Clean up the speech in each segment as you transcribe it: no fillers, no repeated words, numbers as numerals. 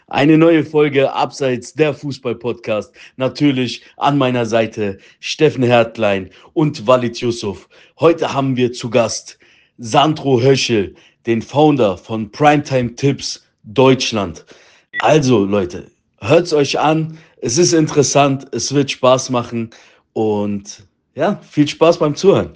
Eine neue Folge Abseits der Fußball-Podcast. Natürlich an meiner Seite Steffen Hertlein und Walid Yusuf. Heute haben wir zu Gast Sandro Höschel, den Founder von Primetime Tipps Deutschland. Also Leute, hört's euch an. Es ist interessant, es wird Spaß machen und ja, viel Spaß beim Zuhören.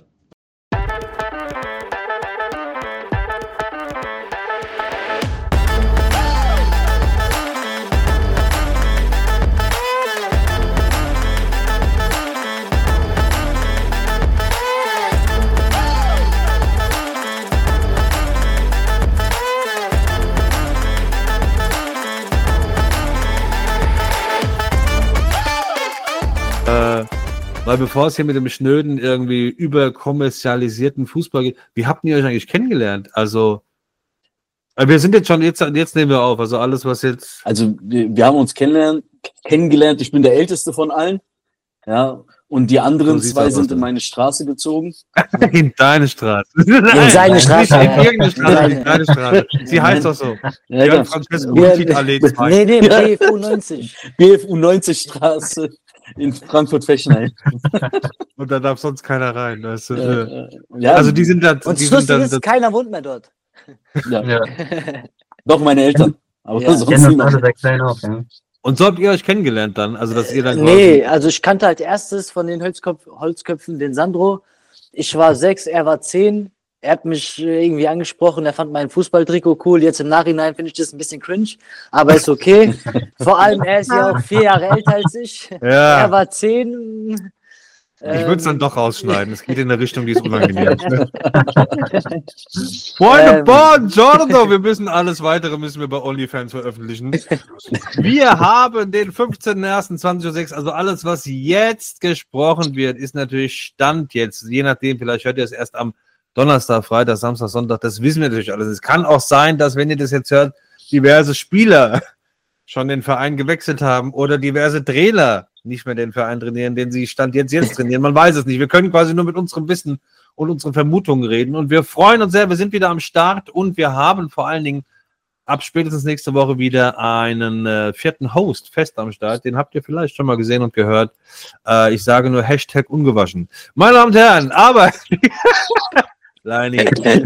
Weil bevor es hier mit dem schnöden, irgendwie überkommerzialisierten Fußball geht, wie habt ihr euch eigentlich kennengelernt? Also, wir sind jetzt nehmen wir auf, also alles, was jetzt... Also, wir haben uns kennengelernt, ich bin der Älteste von allen, ja, und die anderen so zwei sind in meine Straße gezogen. In deine Straße. In seine Straße. Nicht in irgendeine Straße, in deine Straße. Sie heißt doch so. Ja, Nee, BFU 90. BFU 90 Straße. In Frankfurt-Fechenheim. Und da darf sonst keiner rein. Weißt du? Ja, also die sind da. Und das Lustige ist, keiner wohnt mehr dort. Ja. Doch, meine Eltern. Aber ja. sonst niemand. Und so habt ihr euch kennengelernt dann? Also, dass ihr dann Nee, also ich kannte als erstes von den Holzköpfen den Sandro. Ich war 6, er war 10. Er hat mich irgendwie angesprochen, er fand mein Fußballtrikot cool. Jetzt im Nachhinein finde ich das ein bisschen cringe, aber ist okay. Vor allem, er ist ja auch 4 Jahre älter als ich. Ja. Er war 10. Ich würde es dann doch rausschneiden. Es geht in eine Richtung, die ist unangenehm. Freunde, buongiorno! Alles Weitere müssen wir bei OnlyFans veröffentlichen. Wir haben den 15.01.20.06 Uhr. Also alles, was jetzt gesprochen wird, ist natürlich Stand jetzt. Je nachdem, vielleicht hört ihr es erst am Donnerstag, Freitag, Samstag, Sonntag, das wissen wir natürlich alles. Es kann auch sein, dass, wenn ihr das jetzt hört, diverse Spieler schon den Verein gewechselt haben oder diverse Trainer nicht mehr den Verein trainieren, den sie Stand jetzt trainieren. Man weiß es nicht. Wir können quasi nur mit unserem Wissen und unseren Vermutungen reden. Und wir freuen uns sehr, wir sind wieder am Start und wir haben vor allen Dingen ab spätestens nächste Woche wieder einen 4. Host fest am Start. Den habt ihr vielleicht schon mal gesehen und gehört. Ich sage nur Hashtag ungewaschen. Meine Damen und Herren, aber... Leini,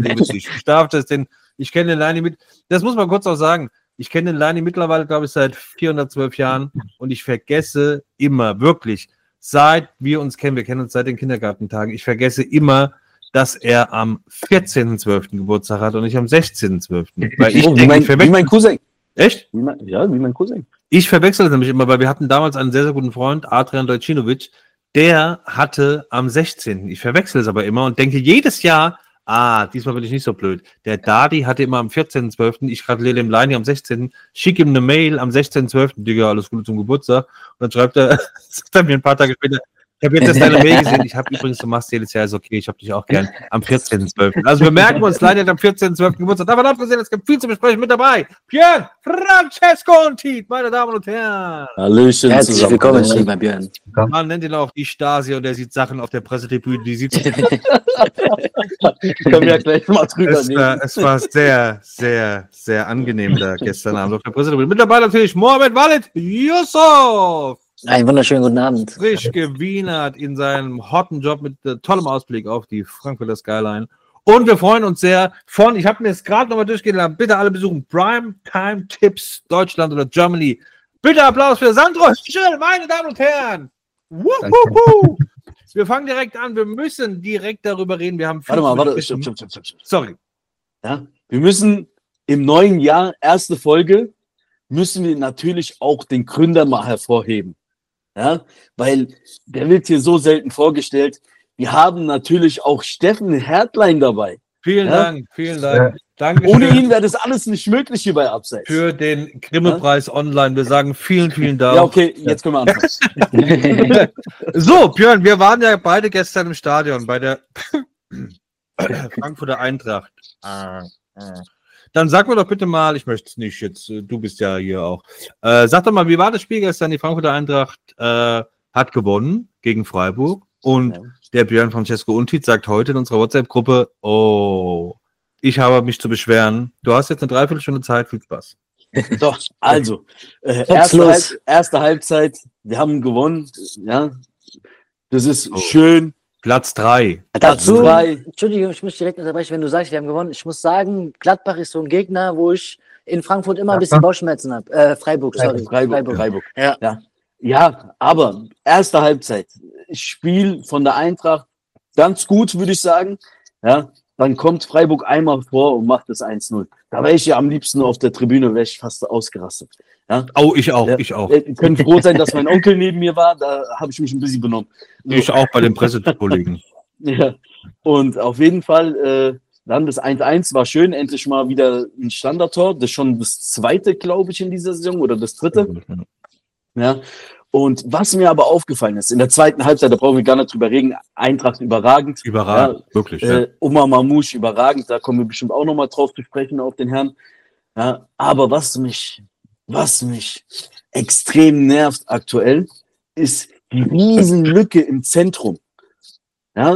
ich kenne den Leini mit, das muss man kurz auch sagen, ich kenne den Leini mittlerweile, glaube ich, seit 412 Jahren und ich vergesse immer, wirklich, seit wir uns kennen, wir kennen uns seit den Kindergartentagen, ich vergesse immer, dass er am 14.12. Geburtstag hat und nicht am 16.12. Weil ich denke, wie mein Cousin. Echt? Wie mein Cousin. Ich verwechsel das nämlich immer, weil wir hatten damals einen sehr, sehr guten Freund, Adrian Dojcinovic, der hatte am 16. Ich verwechsel es aber immer und denke jedes Jahr, diesmal bin ich nicht so blöd. Der Dadi hatte immer am 14.12., ich gratuliere dem Leini am 16., schick ihm eine Mail am 16.12., Digga, alles Gute zum Geburtstag. Und dann schreibt er, sagt er mir ein paar Tage später, ich habe jetzt deine Mail gesehen, ich habe übrigens, du machst jedes Jahr, ist okay, ich habe dich auch gern am 14.12. Also wir merken uns, Leini hat am 14.12. Geburtstag. Davon abgesehen, es gibt viel zu besprechen mit dabei. Björn, Francesco und Tiet, meine Damen und Herren. Hallöchen. Herzlich willkommen, lieber Björn. Man nennt ihn auch die Stasi und der sieht Sachen auf der Pressetribüne, die sieht... Können wir ja gleich mal drüber reden. Es war sehr, sehr, sehr angenehm da gestern Abend auf der Pressetribüne. Mit dabei natürlich Mohamed Walid Yusuf. Einen wunderschönen guten Abend. Frisch gewienert in seinem hotten Job mit tollem Ausblick auf die Frankfurter Skyline. Und wir freuen uns sehr ich habe mir jetzt gerade nochmal durchgehen lassen, bitte alle besuchen Primetime Tipps Deutschland oder Germany. Bitte Applaus für Sandro Höschel, meine Damen und Herren. Wir fangen direkt an, wir müssen direkt darüber reden. Wir haben Stopp. Sorry. Ja, wir müssen im neuen Jahr, erste Folge, müssen wir natürlich auch den Gründer mal hervorheben. Ja, weil der wird hier so selten vorgestellt. Wir haben natürlich auch Steffen Hertlein dabei. Vielen Dank. Danke. Ohne ihn wäre das alles nicht möglich hier bei Abseits. Für den Grimme-Preis online. Wir sagen vielen Dank. Ja, okay, jetzt können wir anfangen. So, Björn, wir waren ja beide gestern im Stadion bei der Frankfurter Eintracht. Dann sag mir doch bitte mal, ich möchte es nicht jetzt, du bist ja hier auch. Sag doch mal, wie war das Spiel gestern? Die Frankfurter Eintracht hat gewonnen gegen Freiburg und der Björn Francesco Untit sagt heute in unserer WhatsApp-Gruppe, ich habe mich zu beschweren. Du hast jetzt eine Dreiviertelstunde Zeit, viel Spaß. Doch, also, Los. erste Halbzeit, wir haben gewonnen, ja, das ist Oh. schön. Platz 3. Dazu, drei. Entschuldigung, ich muss direkt unterbrechen, wenn du sagst, wir haben gewonnen. Ich muss sagen, Gladbach ist so ein Gegner, wo ich in Frankfurt immer ein bisschen Bauchschmerzen habe. Freiburg, sorry. Freiburg. Ja. Ja, aber erste Halbzeit, Spiel von der Eintracht ganz gut, würde ich sagen. Ja, dann kommt Freiburg einmal vor und macht das 1-0. Da wäre ich ja am liebsten auf der Tribüne, wäre ich fast ausgerastet. Ja, Oh, ich auch. Ihr könnt froh sein, dass mein Onkel neben mir war, da habe ich mich ein bisschen benommen. Ich auch bei den Pressekollegen. Ja, und auf jeden Fall, dann das 1-1 war schön, endlich mal wieder ein Standardtor. Das ist schon das zweite, glaube ich, in dieser Saison oder das dritte. Ja. Und was mir aber aufgefallen ist, in der zweiten Halbzeit, da brauchen wir gar nicht drüber reden, Eintracht überragend. Überragend, wirklich. Ja. Omar Mamouche überragend, da kommen wir bestimmt auch nochmal drauf zu sprechen auf den Herrn. Ja, aber was mich extrem nervt aktuell, ist die Riesenlücke im Zentrum. Ja,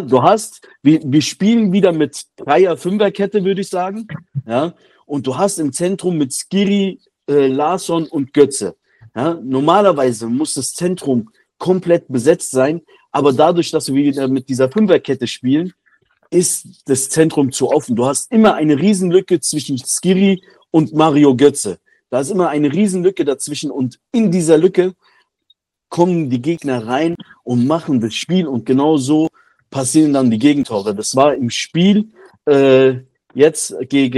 wir spielen wieder mit Dreier-Fünfer-Kette, würde ich sagen. Ja, und du hast im Zentrum mit Skiri, Larsson und Götze. Ja, normalerweise muss das Zentrum komplett besetzt sein, aber dadurch, dass wir wieder mit dieser Fünferkette spielen, ist das Zentrum zu offen. Du hast immer eine Riesenlücke zwischen Skiri und Mario Götze. Da ist immer eine Riesenlücke dazwischen und in dieser Lücke kommen die Gegner rein und machen das Spiel und genau so passieren dann die Gegentore. Das war im Spiel jetzt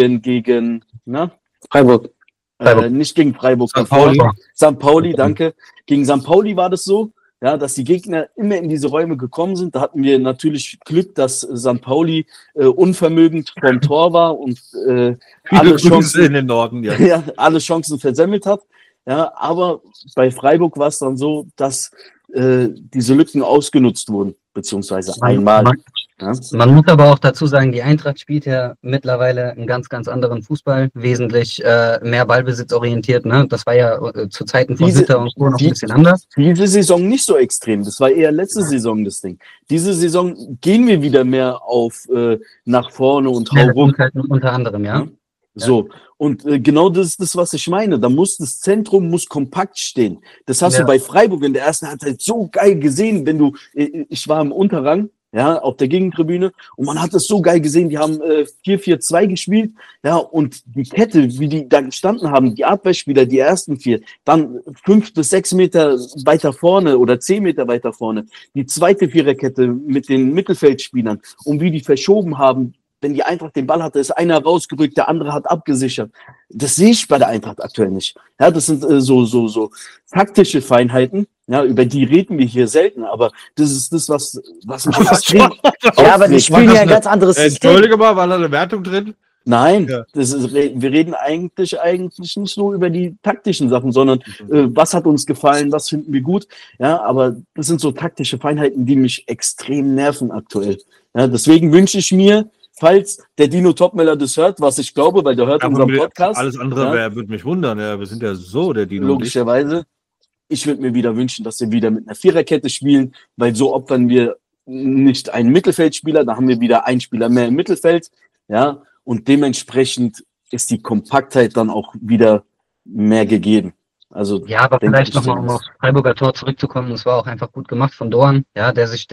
gegen Freiburg. nicht gegen Freiburg. St. Pauli, danke. Gegen St. Pauli war das so, ja, dass die Gegner immer in diese Räume gekommen sind. Da hatten wir natürlich Glück, dass St. Pauli unvermögend vom Tor war und alle Chancen in den Norden, ja. ja, alle Chancen versemmelt hat. Ja, aber bei Freiburg war es dann so, dass diese Lücken ausgenutzt wurden, beziehungsweise einmal. Ja. Man muss aber auch dazu sagen, die Eintracht spielt ja mittlerweile einen ganz, ganz anderen Fußball, wesentlich mehr ballbesitzorientiert. Ne? Das war ja zu Zeiten von Hütter und Co. noch ein bisschen anders. Diese Saison nicht so extrem, das war eher letzte Saison das Ding. Diese Saison gehen wir wieder mehr auf nach vorne und hau rum. Unter anderem, ja. So, und genau das ist das, was ich meine. Da muss das Zentrum muss kompakt stehen. Das hast du bei Freiburg in der ersten Halbzeit so geil gesehen, wenn du, ich war im Unterrang, ja, auf der Gegentribüne und man hat das so geil gesehen, die haben 4-4-2 gespielt, ja, und die Kette, wie die da gestanden haben, die Abwehrspieler, die ersten 4, dann 5 bis 6 Meter weiter vorne oder 10 Meter weiter vorne, die zweite Viererkette mit den Mittelfeldspielern und wie die verschoben haben. Wenn die Eintracht den Ball hatte, ist einer rausgerückt, der andere hat abgesichert. Das sehe ich bei der Eintracht aktuell nicht. Ja, das sind so taktische Feinheiten. Ja, über die reden wir hier selten, aber das ist das, was mich extrem Ja, aber die spielen ja ein ganz anderes System. Entschuldige mal, war da eine Wertung drin? Nein, Ja. wir reden eigentlich nicht nur über die taktischen Sachen, sondern was hat uns gefallen, was finden wir gut. Ja, aber das sind so taktische Feinheiten, die mich extrem nerven aktuell. Ja, deswegen wünsche ich mir, falls der Dino Topmöller das hört, was ich glaube, weil der hört unseren Podcast. Alles andere würde mich wundern. Ja, wir sind ja so der Dino. Logischerweise. Ich würde mir wieder wünschen, dass wir wieder mit einer Viererkette spielen, weil so opfern wir nicht einen Mittelfeldspieler, da haben wir wieder einen Spieler mehr im Mittelfeld. Ja, und dementsprechend ist die Kompaktheit dann auch wieder mehr gegeben. Also, ja, aber vielleicht nochmal, um aufs Freiburger Tor zurückzukommen, es war auch einfach gut gemacht von Doan, ja, der sich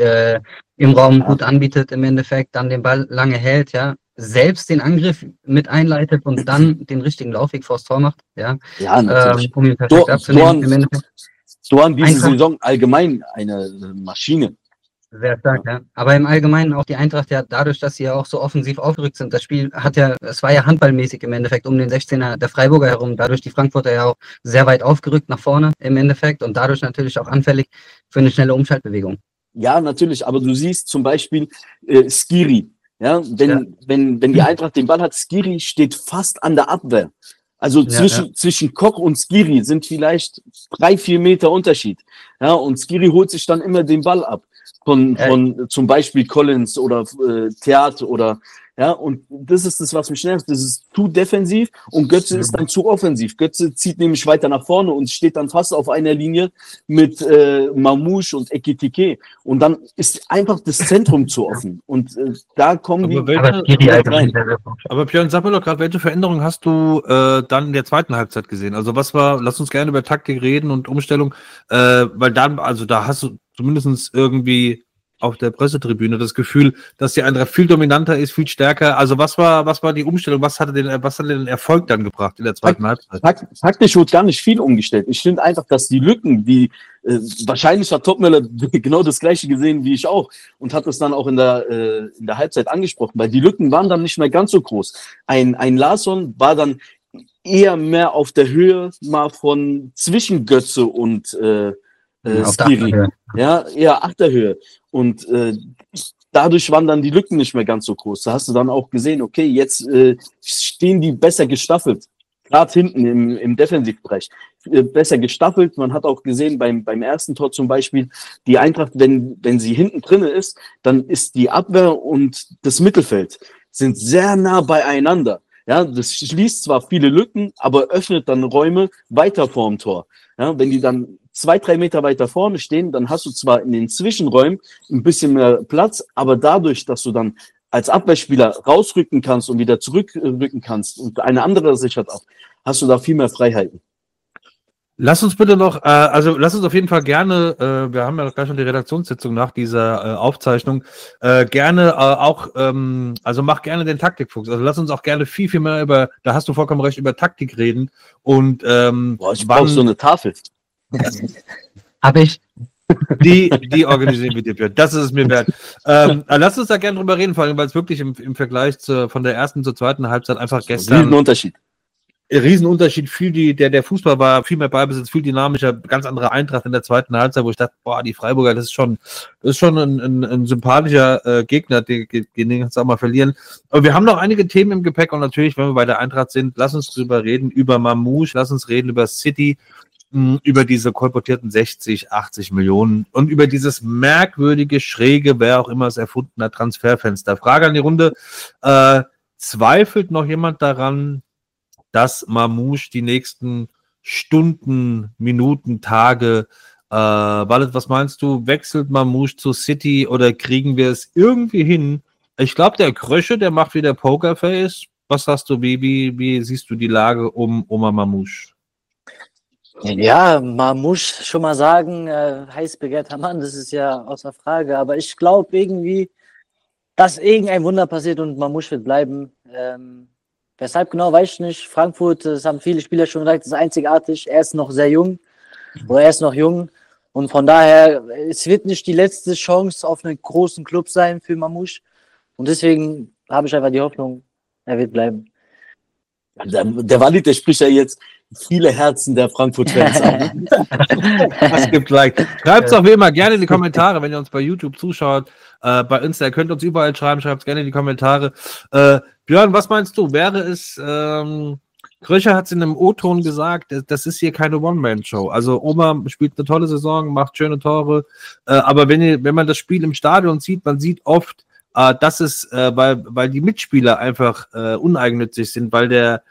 im Raum gut anbietet im Endeffekt, dann den Ball lange hält, ja, selbst den Angriff mit einleitet und dann den richtigen Laufweg vors Tor macht, ja, natürlich. Um ihn perfekt abzunehmen im Endeffekt. Doan diese Saison allgemein eine Maschine. Sehr stark, ja. Aber im Allgemeinen auch die Eintracht ja dadurch, dass sie ja auch so offensiv aufgerückt sind. Das Spiel es war ja handballmäßig im Endeffekt um den 16er der Freiburger herum. Dadurch die Frankfurter ja auch sehr weit aufgerückt nach vorne im Endeffekt und dadurch natürlich auch anfällig für eine schnelle Umschaltbewegung. Ja, natürlich. Aber du siehst zum Beispiel Skiri. Ja, wenn die Eintracht den Ball hat, Skiri steht fast an der Abwehr. Also zwischen Koch und Skiri sind vielleicht 3-4 Meter Unterschied. Ja, und Skiri holt sich dann immer den Ball ab. Von zum Beispiel Collins oder Theat oder Ja, und das ist das, was mich nervt. Das ist zu defensiv und Götze ist dann zu offensiv. Götze zieht nämlich weiter nach vorne und steht dann fast auf einer Linie mit Mamouche und Ekitike. Und dann ist einfach das Zentrum zu offen. Und da kommen Aber die Aber Skiri rein. allgemein sehr, sehr gut. Aber Björn, sag mir doch gerade, welche Veränderungen hast du dann in der zweiten Halbzeit gesehen? Also lass uns gerne über Taktik reden und Umstellung, weil dann, also da hast du zumindest irgendwie auf der Pressetribüne das Gefühl, dass die Eintracht viel dominanter ist, viel stärker. Also was war die Umstellung? Was hat den Erfolg dann gebracht in der zweiten Halbzeit? Taktisch wird gar nicht viel umgestellt. Ich finde einfach, dass die Lücken, wahrscheinlich hat Topmöller genau das Gleiche gesehen wie ich auch und hat es dann auch in der Halbzeit angesprochen, weil die Lücken waren dann nicht mehr ganz so groß. Ein Larsson war dann eher mehr auf der Höhe mal von zwischen Götze und Skiri. Ja, eher Achterhöhe. Und dadurch waren dann die Lücken nicht mehr ganz so groß. Da hast du dann auch gesehen, okay, jetzt stehen die besser gestaffelt. Gerade hinten im Defensivbereich. Besser gestaffelt. Man hat auch gesehen beim ersten Tor zum Beispiel, die Eintracht, wenn sie hinten drinne ist, dann ist die Abwehr und das Mittelfeld sind sehr nah beieinander. Ja, das schließt zwar viele Lücken, aber öffnet dann Räume weiter vorm Tor. Ja, wenn die dann 2-3 Meter weiter vorne stehen, dann hast du zwar in den Zwischenräumen ein bisschen mehr Platz, aber dadurch, dass du dann als Abwehrspieler rausrücken kannst und wieder zurückrücken kannst und eine andere sichert auch, hast du da viel mehr Freiheiten. Lass uns bitte noch, lass uns auf jeden Fall gerne, wir haben ja gleich schon die Redaktionssitzung nach dieser Aufzeichnung, gerne also mach gerne den Taktikfuchs. Also lass uns auch gerne viel, viel mehr da hast du vollkommen recht, über Taktik reden. Und ich brauche so eine Tafel. Habe ich. Die organisieren wir dir, Björn. Das ist es mir wert. Lass uns da gerne drüber reden, vor allem, weil es wirklich im Vergleich von der ersten zur zweiten Halbzeit einfach gestern Riesenunterschied. Der Fußball war viel mehr Ballbesitz, viel dynamischer, ganz andere Eintracht in der zweiten Halbzeit, wo ich dachte, boah, die Freiburger, das ist schon ein sympathischer Gegner, den kannst du auch mal verlieren. Aber wir haben noch einige Themen im Gepäck und natürlich, wenn wir bei der Eintracht sind, lass uns drüber reden, über Mamouche, lass uns reden über City, über diese kolportierten 60, 80 Millionen und über dieses merkwürdige, schräge, wer auch immer es erfunden hat, Transferfenster. Frage an die Runde, zweifelt noch jemand daran, dass Mamouche die nächsten Stunden, Minuten, Tage, Wallet, was meinst du, wechselt Mamouche zu City oder kriegen wir es irgendwie hin? Ich glaube, der Krösche, der macht wieder Pokerface. Was sagst du, wie siehst du die Lage um Omar Mamouche? Ja, man muss schon mal sagen, heiß begehrter Mann, das ist ja außer Frage. Aber ich glaube irgendwie, dass irgendein Wunder passiert und Mamouche wird bleiben. Weshalb genau, weiß ich nicht. Frankfurt, das haben viele Spieler schon gesagt, das ist einzigartig. Er ist noch sehr jung, oder er ist noch jung. Und von daher, es wird nicht die letzte Chance auf einen großen Club sein für Mamouche. Und deswegen habe ich einfach die Hoffnung, er wird bleiben. Der Walid, der spricht ja jetzt viele Herzen der Frankfurt-Fans an. Das gibt Like. Schreibt es auch wie immer gerne in die Kommentare, wenn ihr uns bei YouTube zuschaut. Bei Insta, ihr könnt uns überall schreiben, schreibt es gerne in die Kommentare. Björn, was meinst du? Wäre es, Kröcher hat es in einem O-Ton gesagt, das ist hier keine One-Man-Show. Also Oma spielt eine tolle Saison, macht schöne Tore, aber wenn man das Spiel im Stadion sieht, man sieht oft, dass es, weil die Mitspieler einfach uneigennützig sind, weil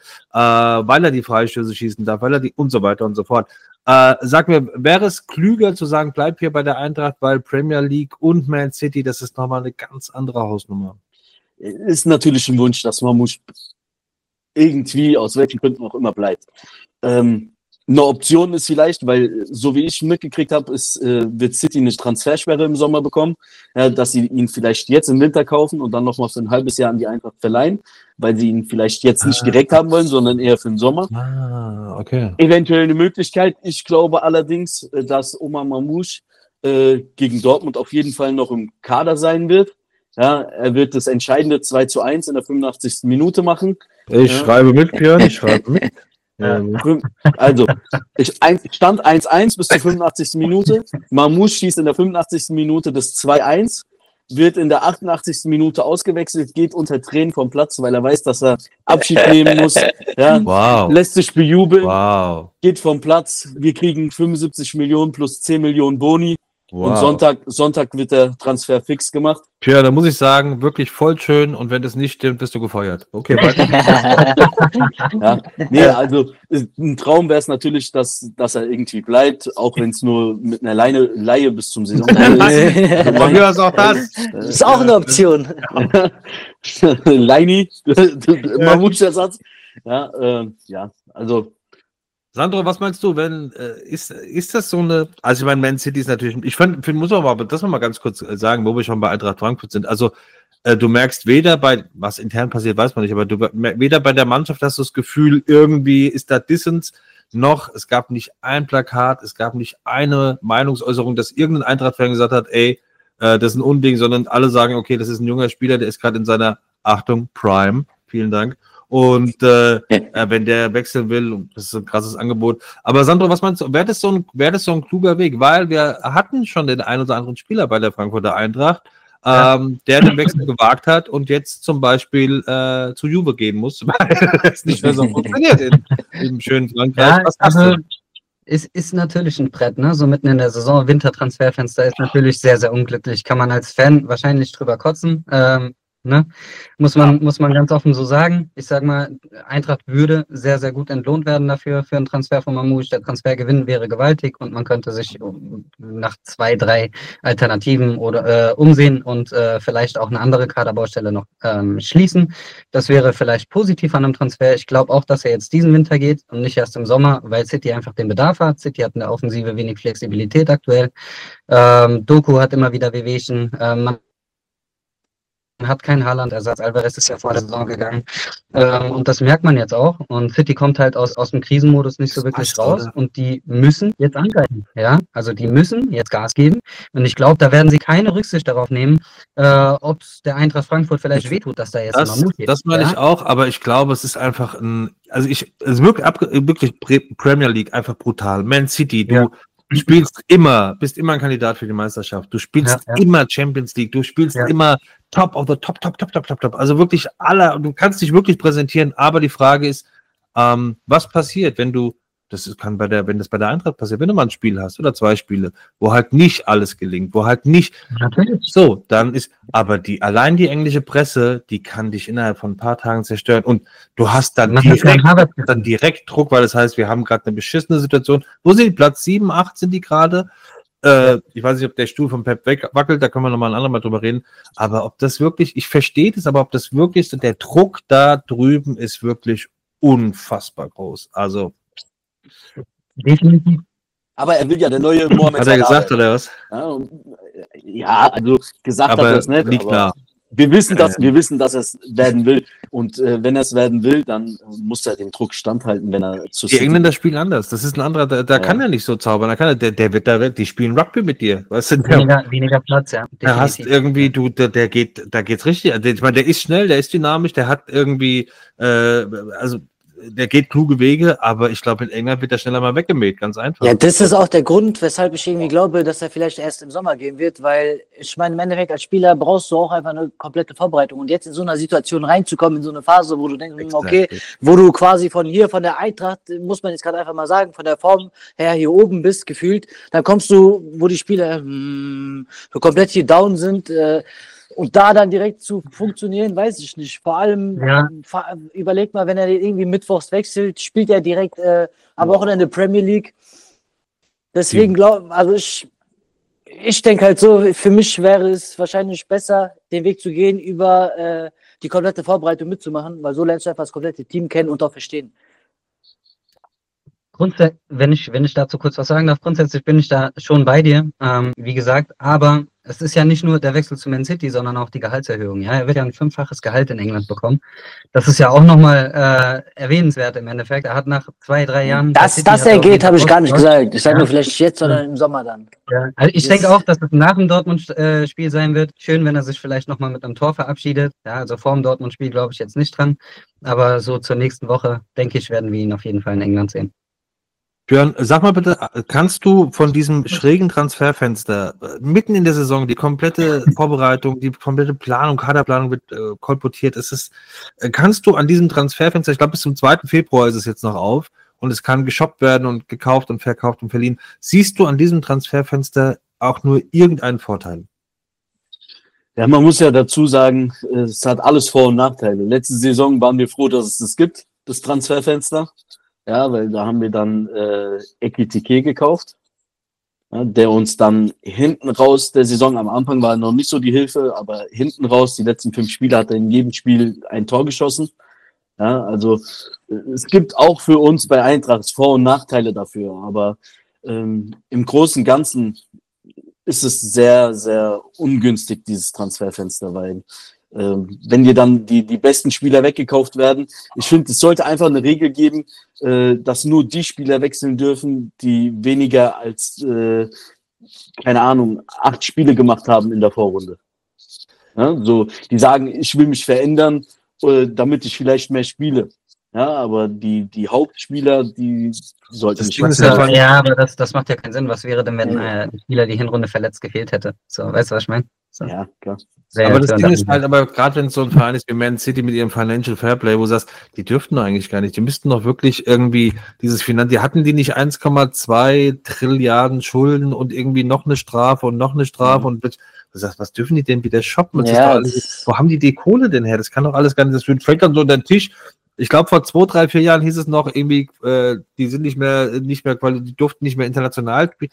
er die Freistöße schießen darf, weil er die und so weiter und so fort. Sag mir, wäre es klüger zu sagen, bleib hier bei der Eintracht, weil Premier League und Man City, das ist nochmal eine ganz andere Hausnummer. Ist natürlich ein Wunsch, dass Mamouche irgendwie, aus welchen Gründen auch immer, bleibt. Eine Option ist vielleicht, weil, so wie ich mitgekriegt habe, wird City eine Transfersperre im Sommer bekommen, dass sie ihn vielleicht jetzt im Winter kaufen und dann nochmal für ein halbes Jahr an die Eintracht verleihen, weil sie ihn vielleicht jetzt nicht direkt haben wollen, sondern eher für den Sommer. Okay. Eventuell eine Möglichkeit. Ich glaube allerdings, dass Omar Mamouche gegen Dortmund auf jeden Fall noch im Kader sein wird. Ja, er wird das entscheidende 2:1 in der 85. Minute machen. Ich schreibe mit, Björn, ich schreibe mit. Also, stand 1:1 bis zur 85. Minute. Mamouche schießt in der 85. Minute das 2:1, wird in der 88. Minute ausgewechselt, geht unter Tränen vom Platz, weil er weiß, dass er Abschied nehmen muss. Ja, Wow. Lässt sich bejubeln, Wow. geht vom Platz. Wir kriegen 75 Millionen plus 10 Millionen Boni. Und Sonntag wird der Transfer fix gemacht. Tja, da muss ich sagen, wirklich voll schön und wenn das nicht stimmt, bist du gefeuert. Okay, weiter. Ja. Nee, also ein Traum wäre es natürlich, dass er irgendwie bleibt, auch wenn es nur mit einer Leihe bis zum Saisonende ist. Von mir aus auch das. Ist auch eine Option. Leini, Mamouche-Ersatz. Ja, also Sandro, was meinst du, wenn ist das so eine, also ich meine, Man City ist natürlich, ich finde, muss man aber das noch mal ganz kurz sagen, wo wir schon bei Eintracht Frankfurt sind, also du merkst weder bei, was intern passiert, weiß man nicht, aber weder bei der Mannschaft hast du das Gefühl, irgendwie ist da Dissens, noch es gab nicht ein Plakat, es gab nicht eine Meinungsäußerung, dass irgendein Eintracht-Fan gesagt hat, ey, das ist ein Unding, sondern alle sagen, okay, das ist ein junger Spieler, der ist gerade in seiner, Achtung, Prime, vielen Dank. Und wenn der wechseln will, das ist ein krasses Angebot. Aber Sandro, was meinst du, wäre das so ein kluger Weg? Weil wir hatten schon den einen oder anderen Spieler bei der Frankfurter Eintracht, der den Wechsel gewagt hat und jetzt zum Beispiel zu Juve gehen muss, weil es nicht mehr so funktioniert im schönen Frankreich. Ja, also ist natürlich ein Brett, ne? So mitten in der Saison, Wintertransferfenster ist natürlich sehr, sehr unglücklich. Kann man als Fan wahrscheinlich drüber kotzen. Ne? Muss man ganz offen so sagen. Ich sag mal, Eintracht würde sehr, sehr gut entlohnt werden dafür, für einen Transfer von Mamouche. Der Transfergewinn wäre gewaltig und man könnte sich nach 2, 3 Alternativen oder umsehen und vielleicht auch eine andere Kaderbaustelle noch schließen. Das wäre vielleicht positiv an einem Transfer. Ich glaube auch, dass er jetzt diesen Winter geht und nicht erst im Sommer, weil City einfach den Bedarf hat. City hat in der Offensive wenig Flexibilität aktuell. Doku hat immer wieder Wehwehchen. Man hat keinen Haaland-Ersatz. Alvarez ist ja vor der Saison gegangen. Und das merkt man jetzt auch. Und City kommt halt aus dem Krisenmodus nicht so wirklich raus. Und die müssen jetzt angreifen. Ja, also die müssen jetzt Gas geben. Und ich glaube, da werden sie keine Rücksicht darauf nehmen, ob es der Eintracht Frankfurt vielleicht wehtut, dass da jetzt Mamouche geht. Das meine ich auch, aber ich glaube, es ist einfach es ist wirklich Premier League einfach brutal. Man City, du bist immer ein Kandidat für die Meisterschaft. Du spielst immer Champions League. Du spielst immer Top of the Top. Also wirklich du kannst dich wirklich präsentieren, aber die Frage ist, was passiert, wenn das bei der Eintracht passiert, wenn du mal ein Spiel hast oder 2 Spiele, wo halt nicht alles gelingt, wo halt nicht so, dann ist, aber allein die englische Presse, die kann dich innerhalb von ein paar Tagen zerstören und du hast dann direkt Druck, weil das heißt, wir haben gerade eine beschissene Situation. Wo sind die? Platz 7, 8 sind die gerade? Ich weiß nicht, ob der Stuhl vom Pep wackelt, da können wir nochmal ein andermal drüber reden, aber ob das wirklich, ich verstehe das, aber ob das wirklich so, der Druck da drüben ist wirklich unfassbar groß, also definitiv. aber er will ja der neue Mohamed Salah. Hat er gesagt, oder was? Ja, also gesagt aber hat er es nicht, liegt aber nah. wir wissen, dass er es werden will. Und wenn er es werden will, dann muss er dem Druck standhalten, wenn er zu Die Engländer spielen anders. Das ist ein anderer, da kann er nicht so zaubern. Die spielen Rugby mit dir. Weißt du, weniger Platz, ja. Da hast irgendwie, da geht's richtig. Ich meine, der ist schnell, der ist dynamisch, der hat irgendwie, der geht kluge Wege, aber ich glaube, in England wird er schneller mal weggemäht, ganz einfach. Ja, das ist auch der Grund, weshalb ich irgendwie glaube, dass er vielleicht erst im Sommer gehen wird, weil ich meine, im Endeffekt als Spieler brauchst du auch einfach eine komplette Vorbereitung und jetzt in so einer Situation reinzukommen, in so eine Phase, wo du denkst, okay, wo du quasi von der Eintracht, muss man jetzt gerade einfach mal sagen, von der Form her hier oben bist, gefühlt, dann kommst du, wo die Spieler so komplett hier down sind, und da dann direkt zu funktionieren, weiß ich nicht. Vor allem, überleg mal, wenn er irgendwie mittwochs wechselt, spielt er direkt am Wochenende Premier League. Deswegen ich denke halt so, für mich wäre es wahrscheinlich besser, den Weg zu gehen, über die komplette Vorbereitung mitzumachen, weil so lernst du einfach das komplette Team kennen und auch verstehen. Wenn ich dazu kurz was sagen darf, grundsätzlich bin ich da schon bei dir, wie gesagt, aber es ist ja nicht nur der Wechsel zu Man City, sondern auch die Gehaltserhöhung. Ja, er wird ja ein 5-faches Gehalt in England bekommen. Das ist ja auch nochmal erwähnenswert im Endeffekt. Er hat nach 2, 3 Jahren... Dass er geht, habe ich gar nicht gesagt. Ich sage nur vielleicht jetzt, sondern im Sommer dann. Ja. Also ich denke auch, dass es nach dem Dortmund-Spiel sein wird. Schön, wenn er sich vielleicht nochmal mit einem Tor verabschiedet. Ja, also vor dem Dortmund-Spiel glaube ich jetzt nicht dran. Aber so zur nächsten Woche, denke ich, werden wir ihn auf jeden Fall in England sehen. Björn, sag mal bitte, kannst du von diesem schrägen Transferfenster mitten in der Saison die komplette Vorbereitung, die komplette Planung, Kaderplanung wird kolportiert, kannst du an diesem Transferfenster, ich glaube bis zum 2. Februar ist es jetzt noch auf und es kann geshoppt werden und gekauft und verkauft und verliehen, siehst du an diesem Transferfenster auch nur irgendeinen Vorteil? Ja, man muss ja dazu sagen, es hat alles Vor- und Nachteile. Letzte Saison waren wir froh, dass es das gibt, das Transferfenster. Ja, weil da haben wir dann Ekitike gekauft, ja, der uns dann hinten raus der Saison, am Anfang war noch nicht so die Hilfe, aber hinten raus, die letzten 5 Spiele hat er in jedem Spiel ein Tor geschossen. Ja, also es gibt auch für uns bei Eintracht Vor- und Nachteile dafür, aber im Großen und Ganzen ist es sehr, sehr ungünstig, dieses Transferfenster, weil wenn dir dann die besten Spieler weggekauft werden, ich finde, es sollte einfach eine Regel geben, dass nur die Spieler wechseln dürfen, die weniger als, keine Ahnung, 8 Spiele gemacht haben in der Vorrunde. Ja, so, die sagen, ich will mich verändern, damit ich vielleicht mehr spiele. Ja, aber die Hauptspieler, die sollten Das nicht Ding ist wechseln. ja, Ja, aber das macht ja keinen Sinn. Was wäre denn, wenn ein Spieler die Hinrunde verletzt gefehlt hätte? So, weißt du, was ich meine? So. Ja, klar. aber das Ding ist halt, aber gerade wenn es so ein Verein ist wie Man City mit ihrem Financial Fairplay, wo du sagst, die dürften doch eigentlich gar nicht, die müssten doch wirklich irgendwie dieses die hatten die nicht 1,2 Trilliarden Schulden und irgendwie noch eine Strafe und noch eine Strafe und du sagst, was dürfen die denn wieder shoppen? Das ist doch alles, wo haben die Kohle denn her? Das kann doch alles gar nicht, das fällt dann so unter den Tisch. Ich glaube, vor 2, 3, 4 Jahren hieß es noch irgendwie, die sind nicht mehr, die durften nicht mehr international spielen.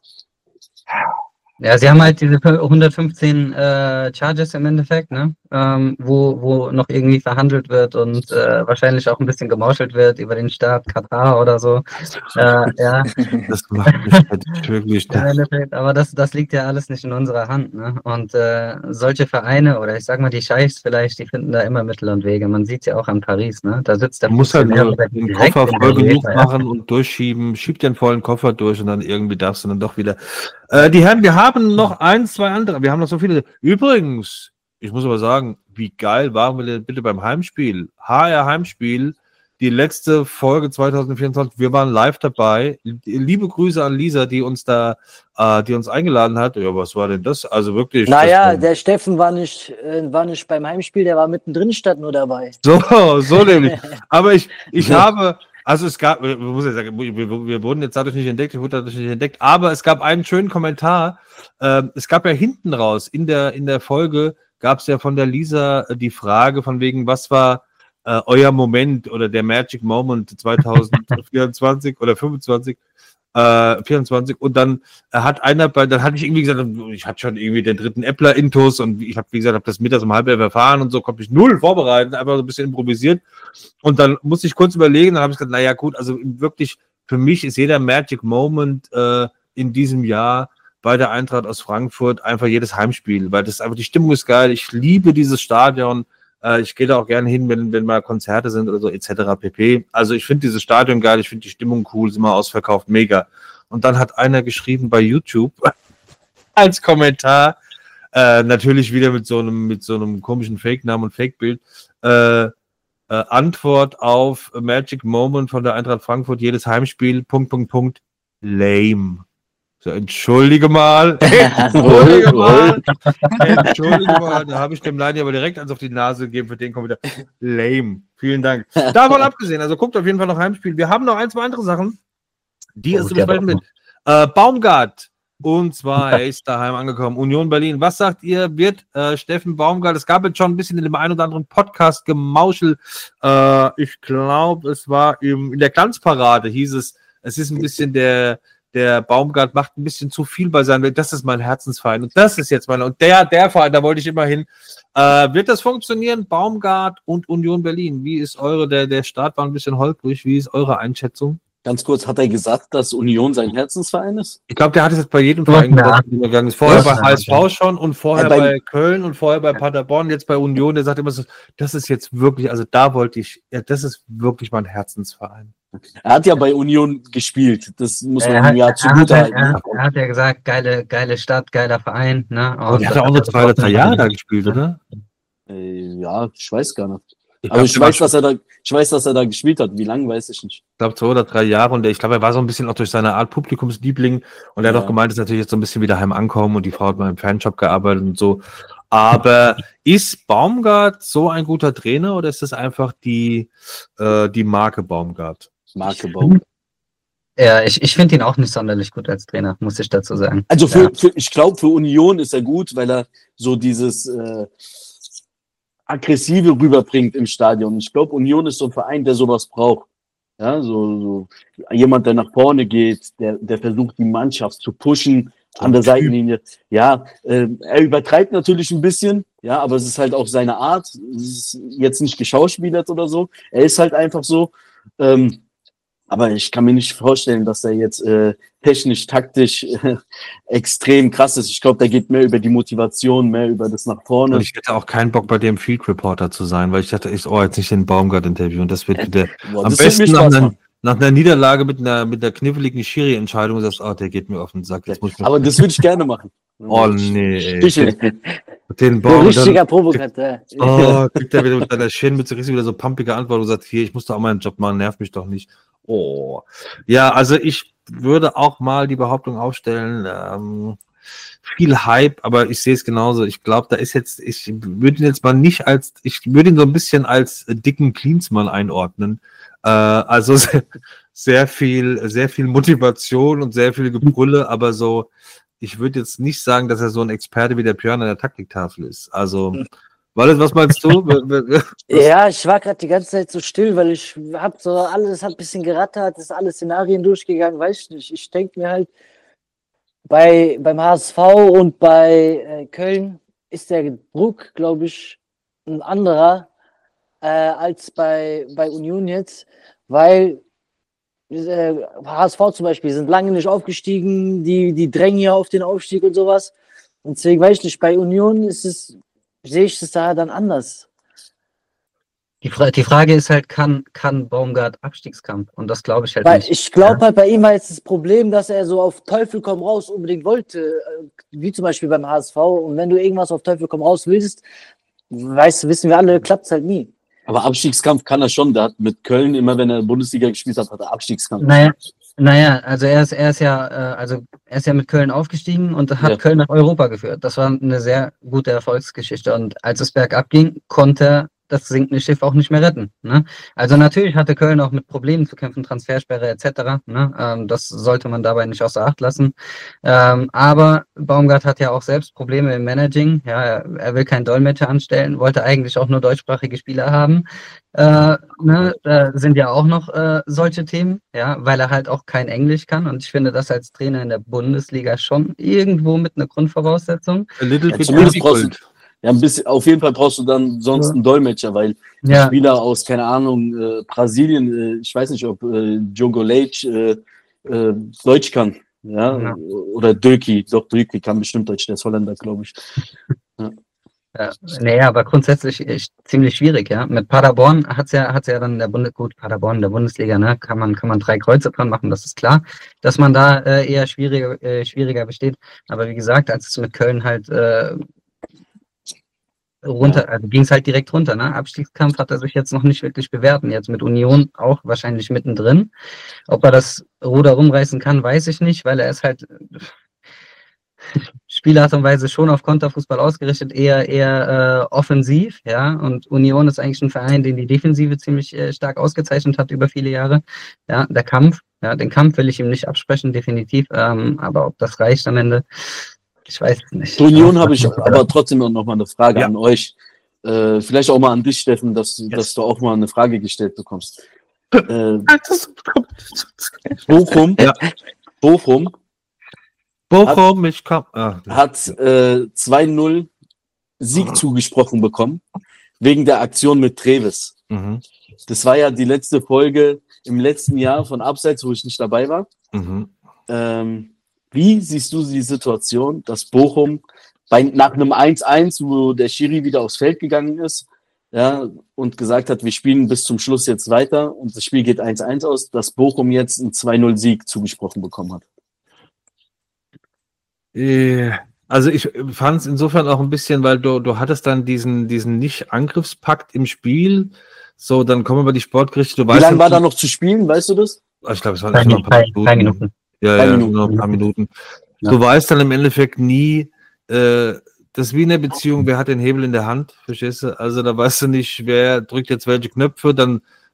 Ja, sie haben halt diese 115 Charges im Endeffekt, ne? Wo noch irgendwie verhandelt wird und wahrscheinlich auch ein bisschen gemauschelt wird über den Staat Katar oder so. Ja. Das macht mich halt wirklich. Im Endeffekt, aber das liegt ja alles nicht in unserer Hand, ne? Und solche Vereine oder ich sag mal die Scheichs vielleicht, die finden da immer Mittel und Wege. Man sieht es ja auch an Paris, ne? Da sitzt der Man muss halt nur Funktionär den direkt Koffer in der voll genug UEFA, ja. machen und durchschieben, schiebt den vollen Koffer durch und dann irgendwie darfst du dann doch wieder. Die Herren, wir haben noch 1, 2 andere. Wir haben noch so viele. Übrigens, ich muss aber sagen, wie geil waren wir denn bitte beim Heimspiel? HR Heimspiel, die letzte Folge 2024. Wir waren live dabei. Liebe Grüße an Lisa, die uns eingeladen hat. Ja, was war denn das? Also wirklich. Naja, der Steffen war nicht beim Heimspiel, der war mittendrin statt nur dabei. So nämlich. Aber ich habe, also es gab, ich muss ja sagen, wir wurden jetzt dadurch nicht entdeckt, ich wurde dadurch nicht entdeckt, aber es gab einen schönen Kommentar. Es gab ja hinten raus, in der Folge gab es ja von der Lisa die Frage von wegen, was war euer Moment oder der Magic Moment 2024 oder 25, 24 und dann hat dann hatte ich irgendwie gesagt, ich hatte schon irgendwie den dritten Äppler-Intus und ich habe, wie gesagt, das mittags um 12:30 erfahren und so, konnte mich null vorbereiten, einfach so ein bisschen improvisiert und dann musste ich kurz überlegen, dann habe ich gesagt, naja gut, also wirklich, für mich ist jeder Magic Moment in diesem Jahr bei der Eintracht aus Frankfurt einfach jedes Heimspiel, weil das einfach, die Stimmung ist geil, ich liebe dieses Stadion. Ich gehe da auch gerne hin, wenn mal Konzerte sind oder so, etc. pp. Also ich finde dieses Stadion geil, ich finde die Stimmung cool, ist immer ausverkauft, mega. Und dann hat einer geschrieben bei YouTube als Kommentar, natürlich wieder mit so einem komischen Fake-Namen und Fake-Bild, Antwort auf Magic Moment von der Eintracht Frankfurt, jedes Heimspiel, ... lame. So, entschuldige mal, da habe ich dem Leini aber direkt eins auf die Nase gegeben für den Kommentar. Lame. Vielen Dank. Davon abgesehen, also guckt auf jeden Fall noch Heimspiel. Wir haben noch 1, 2 andere Sachen, die es zu besprechen mit Baumgart. Und zwar, er ist daheim angekommen. Union Berlin. Was sagt ihr, wird Steffen Baumgart? Es gab jetzt schon ein bisschen in dem einen oder anderen Podcast Gemauschel. Ich glaube, es war in der Glanzparade hieß es ist ein bisschen der Baumgart macht ein bisschen zu viel bei seinem, das ist mein Herzensverein und das ist jetzt und der Verein, da wollte ich immer hin. Wird das funktionieren? Baumgart und Union Berlin. Wie ist der Start war ein bisschen holprig, wie ist eure Einschätzung? Ganz kurz, hat er gesagt, dass Union sein Herzensverein ist? Ich glaube, der hat es jetzt bei jedem Verein gegangen ist. Vorher bei HSV schon und vorher bei Köln und vorher bei Paderborn, jetzt bei Union. Der sagt immer so, das ist jetzt wirklich, also da wollte ich, das ist wirklich mein Herzensverein. Er hat ja bei Union gespielt, das muss man ihm ja zugutehalten. Er hat ja gesagt, geile Stadt, geiler Verein. Ne? Und er hat ja auch nur 2 oder 3 Jahre da gespielt, oder? Ja, ich weiß gar nicht. Aber ich weiß, dass er da gespielt hat. Wie lange, weiß ich nicht. Ich glaube 2 oder 3 Jahre und ich glaube, er war so ein bisschen auch durch seine Art Publikumsliebling und er hat auch gemeint, ist natürlich jetzt so ein bisschen wieder heim ankommen und die Frau hat mal im Fanshop gearbeitet und so. Aber ist Baumgart so ein guter Trainer oder ist das einfach die Marke Baumgart? Marke Baumgart. Ja, ich finde ihn auch nicht sonderlich gut als Trainer, muss ich dazu sagen. Also ich glaube, für Union ist er gut, weil er so dieses Aggressive rüberbringt im Stadion. Ich glaube, Union ist so ein Verein, der sowas braucht. Ja, so jemand, der nach vorne geht, der versucht, die Mannschaft zu pushen an der Seitenlinie. Ja, er übertreibt natürlich ein bisschen, ja, aber es ist halt auch seine Art. Es ist jetzt nicht geschauspielert oder so. Er ist halt einfach so. Aber ich kann mir nicht vorstellen, dass er jetzt technisch, taktisch extrem krass ist. Ich glaube, da geht mehr über die Motivation, mehr über das nach vorne. Und ich hätte auch keinen Bock, bei dem Field Reporter zu sein, weil ich dachte, jetzt nicht den Baumgart-Interview. Und das wird wieder am besten nach einer Niederlage mit einer kniffligen Schiri-Entscheidung sagst, der geht mir auf den Sack. Jetzt muss ich aber das würde ich gerne machen. Oh nee, ey. Den Ein richtiger Provokateur. Kriegt er wieder mit deiner Schirnmütze wieder so pumpige Antwort und sagt, hier, ich muss doch auch meinen Job machen, nerv mich doch nicht. Oh. Ja, also ich würde auch mal die Behauptung aufstellen, viel Hype, aber ich sehe es genauso. Ich glaube, ich würde ihn jetzt mal nicht ich würde ihn so ein bisschen als dicken Klinsmann einordnen. Also sehr viel Motivation und sehr viel Gebrülle, aber so, ich würde jetzt nicht sagen, dass er so ein Experte wie der Björn an der Taktiktafel ist. Also, was meinst du? Ja, ich war gerade die ganze Zeit so still, weil ich habe so alles, hat ein bisschen gerattert, ist alle Szenarien durchgegangen, weiß ich nicht. Ich denke mir halt, beim HSV und bei Köln ist der Druck, glaube ich, ein anderer als bei Union jetzt, weil HSV zum Beispiel sind lange nicht aufgestiegen, die drängen ja auf den Aufstieg und sowas. Und deswegen weiß ich nicht, bei Union sehe ich es da dann anders. Die Frage ist halt, kann Baumgart Abstiegskampf? Und das glaube ich halt nicht. Ich glaube halt, bei ihm war jetzt das Problem, dass er so auf Teufel komm raus unbedingt wollte, wie zum Beispiel beim HSV. Und wenn du irgendwas auf Teufel komm raus willst, wissen wir alle, klappt es halt nie. Aber Abstiegskampf kann er schon. Der hat mit Köln immer, wenn er Bundesliga gespielt hat, hat er Abstiegskampf. Naja, also er ist ja mit Köln aufgestiegen und hat Köln nach Europa geführt. Das war eine sehr gute Erfolgsgeschichte. Und als es bergab ging, konnte er das sinkende Schiff auch nicht mehr retten. Ne? Also natürlich hatte Köln auch mit Problemen zu kämpfen, Transfersperre etc. Ne? Das sollte man dabei nicht außer Acht lassen. Aber Baumgart hat ja auch selbst Probleme im Managing. Ja, er will keinen Dolmetscher anstellen, wollte eigentlich auch nur deutschsprachige Spieler haben. Da sind ja auch noch solche Themen, ja, weil er halt auch kein Englisch kann. Und ich finde das als Trainer in der Bundesliga schon irgendwo mit einer Grundvoraussetzung. Ein bisschen, auf jeden Fall brauchst du dann sonst einen Dolmetscher, weil Spieler aus, keine Ahnung, Brasilien, ich weiß nicht, ob Diogo Leite Deutsch kann, ja, oder Döki, doch Döki kann bestimmt Deutsch, der ist Holländer, glaube ich. Naja, aber grundsätzlich ziemlich schwierig, ja. Mit Paderborn hat's ja dann Paderborn in der Bundesliga, ne, kann man 3 Kreuze dran machen, das ist klar, dass man da eher schwieriger besteht. Aber wie gesagt, als es mit Köln halt also ging es halt direkt runter, ne? Abstiegskampf hat er sich jetzt noch nicht wirklich bewerten. Jetzt mit Union auch wahrscheinlich mittendrin. Ob er das Ruder rumreißen kann, weiß ich nicht, weil er ist halt Spielart und Weise schon auf Konterfußball ausgerichtet, eher offensiv, ja. Und Union ist eigentlich ein Verein, den die Defensive ziemlich stark ausgezeichnet hat über viele Jahre. Ja, den Kampf will ich ihm nicht absprechen, definitiv. Aber ob das reicht am Ende, ich weiß es nicht. Zur Union habe ich aber trotzdem noch mal eine Frage an euch. Vielleicht auch mal an dich, Steffen, dass du auch mal eine Frage gestellt bekommst. Bochum hat 2-0 Sieg zugesprochen bekommen, wegen der Aktion mit Treves. Mhm. Das war ja die letzte Folge im letzten Jahr von Abseits, wo ich nicht dabei war. Mhm. Wie siehst du die Situation, dass Bochum nach einem 1-1, wo der Schiri wieder aufs Feld gegangen ist, ja, und gesagt hat, wir spielen bis zum Schluss jetzt weiter und das Spiel geht 1-1 aus, dass Bochum jetzt einen 2-0-Sieg zugesprochen bekommen hat? Also ich fand es insofern auch ein bisschen, weil du hattest dann diesen Nicht-Angriffspakt im Spiel. So, dann kommen wir bei die Sportgerichte. Wie lange war da noch zu spielen, weißt du das? Ich glaube, es waren noch ein paar Minuten. Noch ein paar Minuten. Ja. Du weißt dann im Endeffekt nie, das ist wie in der Beziehung, wer hat den Hebel in der Hand, verstehst du? Also da weißt du nicht, wer drückt jetzt welche Knöpfe, dann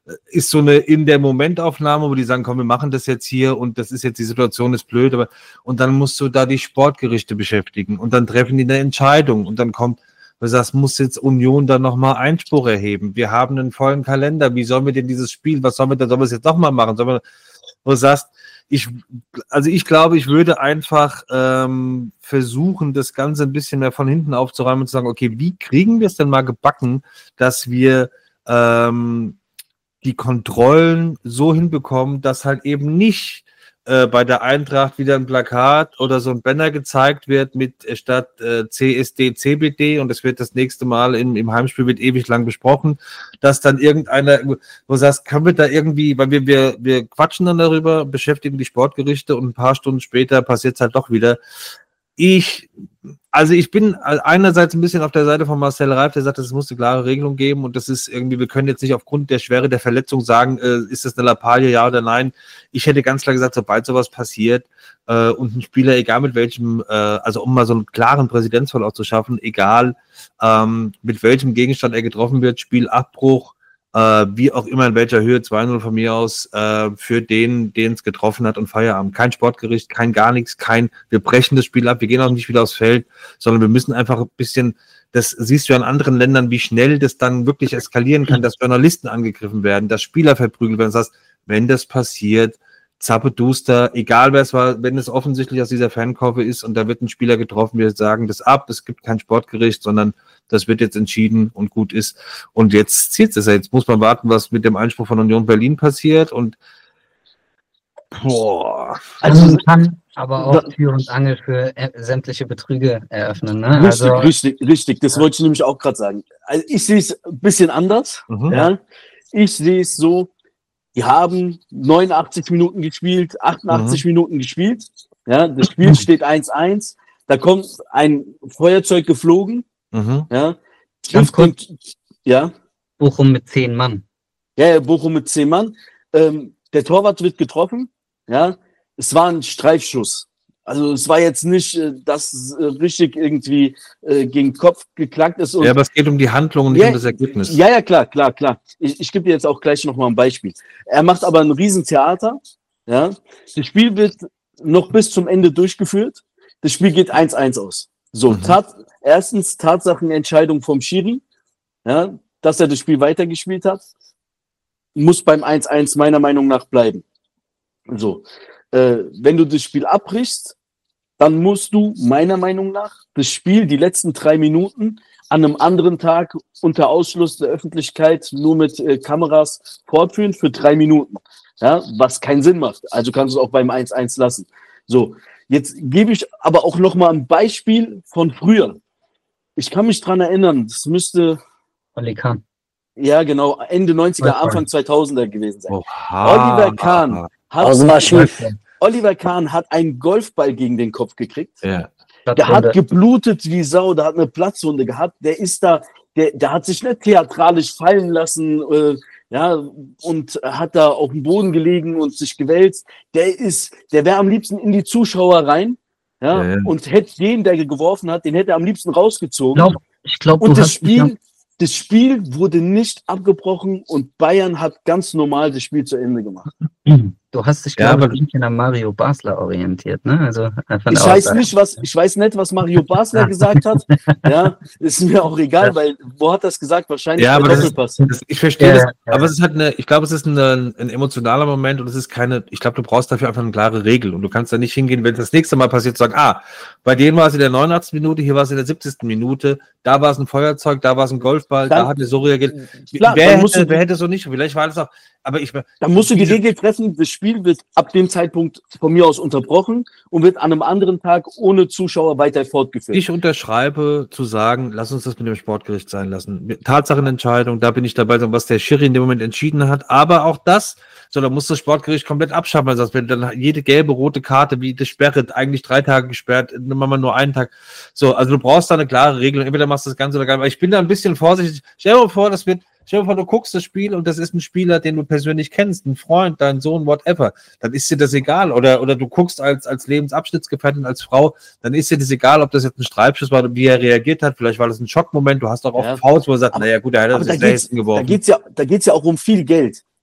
ist so eine in der Momentaufnahme, wo die sagen, komm, wir machen das jetzt hier und das ist jetzt, die Situation ist blöd, aber und dann musst du da die Sportgerichte beschäftigen und dann treffen die eine Entscheidung und dann kommt, du sagst, muss jetzt Union dann nochmal Einspruch erheben? Wir haben einen vollen Kalender, wie sollen wir denn dieses Spiel, was sollen wir da, sollen wir es jetzt nochmal machen? Sollen wir, wo du sagst, ich glaube, ich würde einfach versuchen, das Ganze ein bisschen mehr von hinten aufzuräumen und zu sagen, okay, wie kriegen wir es denn mal gebacken, dass wir die Kontrollen so hinbekommen, dass halt eben nicht bei der Eintracht wieder ein Plakat oder so ein Banner gezeigt wird mit statt CSD, CBD und es wird das nächste Mal im Heimspiel wird ewig lang besprochen, dass dann irgendeiner, wo du sagst, können wir da irgendwie, weil wir quatschen dann darüber, beschäftigen die Sportgerichte und ein paar Stunden später passiert es halt doch wieder. Ich bin einerseits ein bisschen auf der Seite von Marcel Reif, der sagt, es muss eine klare Regelung geben und das ist irgendwie, wir können jetzt nicht aufgrund der Schwere der Verletzung sagen, ist das eine Lappalie, ja oder nein. Ich hätte ganz klar gesagt, sobald sowas passiert und ein Spieler, egal mit welchem, also um mal so einen klaren Präzedenzfall auch zu schaffen, egal mit welchem Gegenstand er getroffen wird, Spielabbruch, wie auch immer, in welcher Höhe, 2-0 von mir aus, für den es getroffen hat und Feierabend. Kein Sportgericht, kein gar nichts, wir brechen das Spiel ab, wir gehen auch nicht wieder aufs Feld, sondern wir müssen einfach ein bisschen, das siehst du ja in anderen Ländern, wie schnell das dann wirklich eskalieren kann, dass Journalisten angegriffen werden, dass Spieler verprügelt werden. Das heißt, wenn das passiert, zappeduster, egal wer es war, wenn es offensichtlich aus dieser Fankurve ist und da wird ein Spieler getroffen, wir sagen das ab, es gibt kein Sportgericht, sondern das wird jetzt entschieden und gut ist. Und jetzt zieht es. Jetzt muss man warten, was mit dem Einspruch von Union Berlin passiert und also kann aber auch Tür und Angel für sämtliche Betrüge eröffnen. Ne? Richtig. Das wollte ich nämlich auch gerade sagen. Also ich sehe es ein bisschen anders. Ja. Ich sehe es so, die haben 89 Minuten gespielt, 88 Minuten gespielt. Ja, das Spiel steht 1-1. Da kommt ein Feuerzeug geflogen. Ja. Ganz kurz. Ja. Bochum mit 10 Mann. Ja, Bochum mit 10 Mann. Der Torwart wird getroffen. Ja. Es war ein Streifschuss. Also es war jetzt nicht, dass richtig irgendwie gegen den Kopf geklackt ist. Und ja, aber es geht um die Handlung und nicht um das Ergebnis. Ja, klar. Ich gebe dir jetzt auch gleich nochmal ein Beispiel. Er macht aber ein Riesentheater. Ja. Das Spiel wird noch bis zum Ende durchgeführt. Das Spiel geht 1-1 aus. So, erstens Tatsachenentscheidung vom Schiri, ja, dass er das Spiel weitergespielt hat, muss beim 1-1 meiner Meinung nach bleiben. So, wenn du das Spiel abbrichst, dann musst du meiner Meinung nach das Spiel, die letzten 3 Minuten, an einem anderen Tag unter Ausschluss der Öffentlichkeit nur mit Kameras fortführen für 3 Minuten. Ja, was keinen Sinn macht. Also kannst du es auch beim 1-1 lassen. So, jetzt gebe ich aber auch noch mal ein Beispiel von früher. Ich kann mich dran erinnern, das müsste Oli Kahn. Ja, genau, Ende 90er, Anfang 2000er gewesen sein. Oliver Kahn hat einen Golfball gegen den Kopf gekriegt. Ja. Der hat geblutet wie Sau, der hat eine Platzwunde gehabt. Der ist da, der hat sich nicht theatralisch fallen lassen, ja, und hat da auf dem Boden gelegen und sich gewälzt. Der wäre am liebsten in die Zuschauer rein, ja. Und hätte den, der geworfen hat, den hätte er am liebsten rausgezogen. Ich glaube, und das Spiel wurde nicht abgebrochen und Bayern hat ganz normal das Spiel zu Ende gemacht. Du hast dich, glaube ich, ein bisschen an Mario Basler orientiert, ne? Also, ich weiß nicht, was Mario Basler gesagt hat. Ja, ist mir auch egal, weil wo hat das gesagt? Wahrscheinlich ja, aber ich verstehe das, aber es ist halt ich glaube, es ist ein emotionaler Moment und es ist ich glaube, du brauchst dafür einfach eine klare Regel und du kannst da nicht hingehen, wenn das nächste Mal passiert, sagen, bei denen war es in der 89. Minute, hier war es in der 70. Minute, da war es ein Feuerzeug, da war es ein Golfball, da hat er so reagiert. Klar, wer hätte so nicht, vielleicht war das auch, aber dann musst du die Regel treffen, das Spiel wird ab dem Zeitpunkt von mir aus unterbrochen und wird an einem anderen Tag ohne Zuschauer weiter fortgeführt. Ich unterschreibe zu sagen, lass uns das mit dem Sportgericht sein lassen. Tatsachenentscheidung, da bin ich dabei, was der Schiri in dem Moment entschieden hat, aber auch das, da muss das Sportgericht komplett abschaffen, also wenn dann jede gelbe, rote Karte, wie das Sperre, eigentlich 3 Tage gesperrt, dann machen wir nur einen Tag. So, also du brauchst da eine klare Regelung, entweder machst du das Ganze oder gar nicht, aber ich bin da ein bisschen vorsichtig. Stell dir mal vor, du guckst das Spiel und das ist ein Spieler, den du persönlich kennst, ein Freund, dein Sohn, whatever, dann ist dir das egal. Oder du guckst als Lebensabschnittsgefährtin, als Frau, dann ist dir das egal, ob das jetzt ein Streifschuss war, wie er reagiert hat. Vielleicht war das ein Schockmoment, du hast doch auch Fouls, wo er sagt, naja gut, er hat das Hessen geworfen. Da geht's ja auch um viel Geld.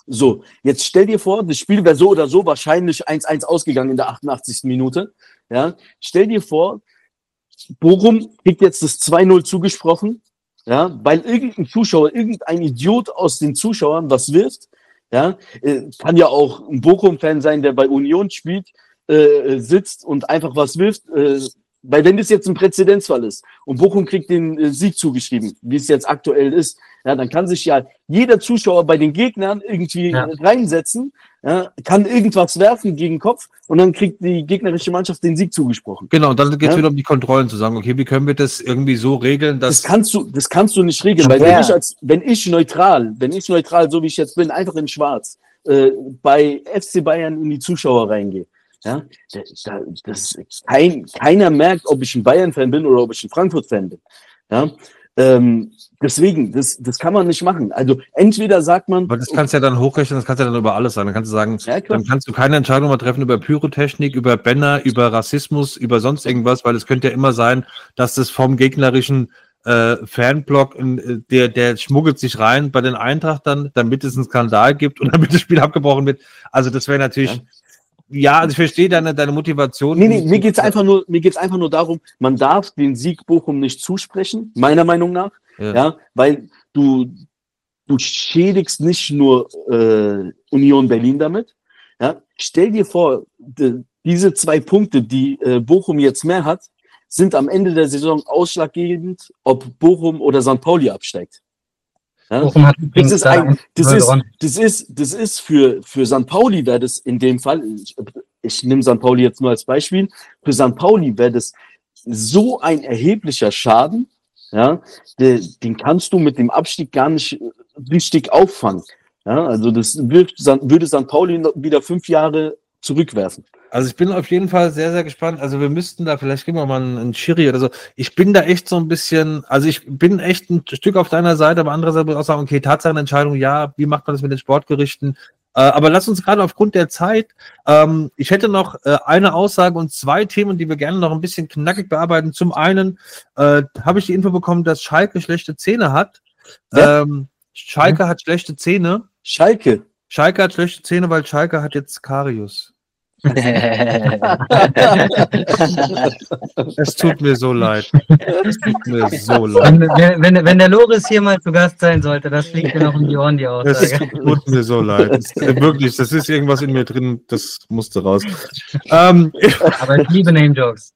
So, jetzt stell dir vor, das Spiel wäre so oder so wahrscheinlich 1-1 ausgegangen in der 88. Minute. Ja, stell dir vor, Bochum kriegt jetzt das 2-0 zugesprochen, ja, weil irgendein Zuschauer, irgendein Idiot aus den Zuschauern was wirft. Ja, kann ja auch ein Bochum-Fan sein, der bei Union spielt, sitzt und einfach was wirft. Weil wenn das jetzt ein Präzedenzfall ist und Bochum kriegt den Sieg zugeschrieben, wie es jetzt aktuell ist, ja, dann kann sich ja jeder Zuschauer bei den Gegnern irgendwie reinsetzen, ja, kann irgendwas werfen gegen den Kopf und dann kriegt die gegnerische Mannschaft den Sieg zugesprochen. Genau, und dann geht es wieder um die Kontrollen zu sagen, okay, wie können wir das irgendwie so regeln, dass... Das kannst du nicht regeln, weil wenn ich neutral, so wie ich jetzt bin, einfach in schwarz, bei FC Bayern in die Zuschauer reingehe, ja, keiner merkt, ob ich ein Bayern-Fan bin oder ob ich ein Frankfurt-Fan bin. Ja, deswegen, das kann man nicht machen. Also entweder sagt man... Aber das kannst du ja dann hochrechnen, das kannst du ja dann über alles sagen. Dann kannst du sagen, dann kannst du keine Entscheidung mehr treffen über Pyrotechnik, über Banner, über Rassismus, über sonst irgendwas, weil es könnte ja immer sein, dass das vom gegnerischen Fanblock, der schmuggelt sich rein bei den Eintrachtern, damit es einen Skandal gibt und damit das Spiel abgebrochen wird. Also das wäre natürlich... Ja, also ich verstehe deine Motivation. Nee, mir geht's einfach nur darum, man darf den Sieg Bochum nicht zusprechen, meiner Meinung nach, ja, weil du schädigst nicht nur Union Berlin damit. Ja. Stell dir vor, diese 2 Punkte, die Bochum jetzt mehr hat, sind am Ende der Saison ausschlaggebend, ob Bochum oder St. Pauli absteigt. Ja? Das ist für St. Pauli wäre das in dem Fall, ich nehme St. Pauli jetzt nur als Beispiel, für St. Pauli wäre das so ein erheblicher Schaden, ja, den kannst du mit dem Abstieg gar nicht richtig auffangen. Ja? Also das würde St. Pauli wieder 5 Jahre zurückwerfen. Also ich bin auf jeden Fall sehr, sehr gespannt. Also wir müssten da, vielleicht kriegen wir mal einen Schiri oder so. Ich bin da echt so ein bisschen, also ich bin echt ein Stück auf deiner Seite, aber andererseits muss ich auch sagen, okay, Tatsachenentscheidung, ja, wie macht man das mit den Sportgerichten? Aber lass uns gerade aufgrund der Zeit, ich hätte noch eine Aussage und 2 Themen, die wir gerne noch ein bisschen knackig bearbeiten. Zum einen habe ich die Info bekommen, dass Schalke schlechte Zähne hat. Ja. Schalke hat schlechte Zähne. Schalke hat schlechte Zähne, weil Schalke hat jetzt Karius. Es tut mir so leid. Wenn der Loris hier mal zu Gast sein sollte, das fliegt mir noch um die Ohren, die Aussage. Es tut mir so leid. Wirklich, das ist irgendwas in mir drin, das musste raus. Aber ich liebe Name-Jokes.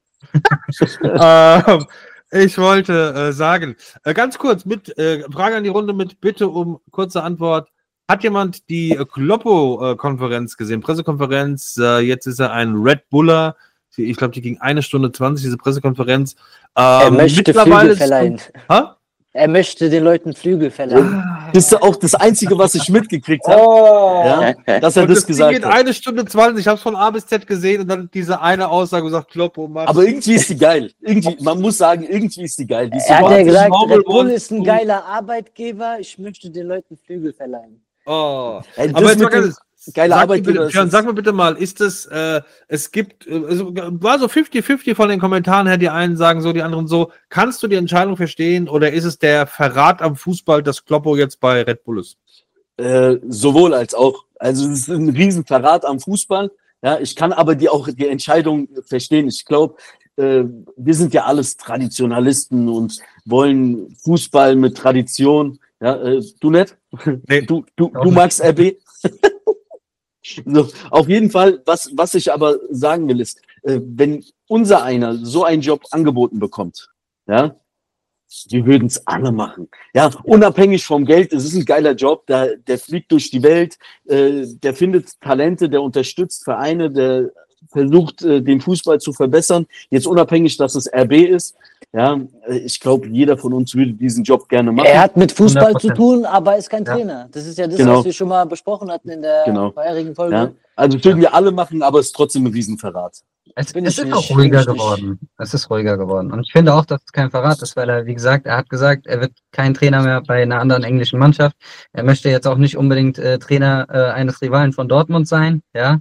Ich wollte sagen, ganz kurz, Frage an die Runde mit Bitte um kurze Antwort. Hat jemand die Kloppo-Konferenz gesehen? Pressekonferenz, jetzt ist er ein Red Buller. Ich glaube, die ging 1 Stunde 20, diese Pressekonferenz. Er möchte Flügel verleihen. Er möchte den Leuten Flügel verleihen. Das ist auch das Einzige, was ich mitgekriegt habe. Ja, dass er das gesagt hat. Geht 1 Stunde 20, ich habe es von A bis Z gesehen und dann diese eine Aussage gesagt, Kloppo macht. Aber irgendwie ist die geil. Man muss sagen, irgendwie ist die geil. Er hat ja gesagt, Red Bull ist ein geiler Arbeitgeber, ich möchte den Leuten Flügel verleihen. Oh. Aber jetzt mal geile Arbeit. Sag mir bitte mal, ist es, es war so 50-50 von den Kommentaren her, die einen sagen so, die anderen so. Kannst du die Entscheidung verstehen oder ist es der Verrat am Fußball, dass Kloppo jetzt bei Red Bull ist? Sowohl als auch. Also es ist ein riesen Verrat am Fußball. Ja, ich kann aber die Entscheidung verstehen. Ich glaube, wir sind ja alles Traditionalisten und wollen Fußball mit Tradition. Ja, du nicht? Nee. Du magst RB? So, auf jeden Fall, was ich aber sagen will, ist, wenn unser einer so einen Job angeboten bekommt, ja, wir würden es alle machen. Ja, unabhängig vom Geld, es ist ein geiler Job, der fliegt durch die Welt, der findet Talente, der unterstützt Vereine, der versucht, den Fußball zu verbessern. Jetzt unabhängig, dass es RB ist. Ja, ich glaube, jeder von uns würde diesen Job gerne machen. Er hat mit Fußball 100%. Zu tun, aber ist kein Trainer. Das ist ja das, was wir schon mal besprochen hatten in der vorherigen Folge. Ja. Also würden wir alle machen, aber es ist trotzdem ein Riesenverrat. Es ist auch ruhiger geworden. Es ist ruhiger geworden. Und ich finde auch, dass es kein Verrat ist, weil er, wie gesagt, er hat gesagt, er wird kein Trainer mehr bei einer anderen englischen Mannschaft. Er möchte jetzt auch nicht unbedingt Trainer eines Rivalen von Dortmund sein. Ja,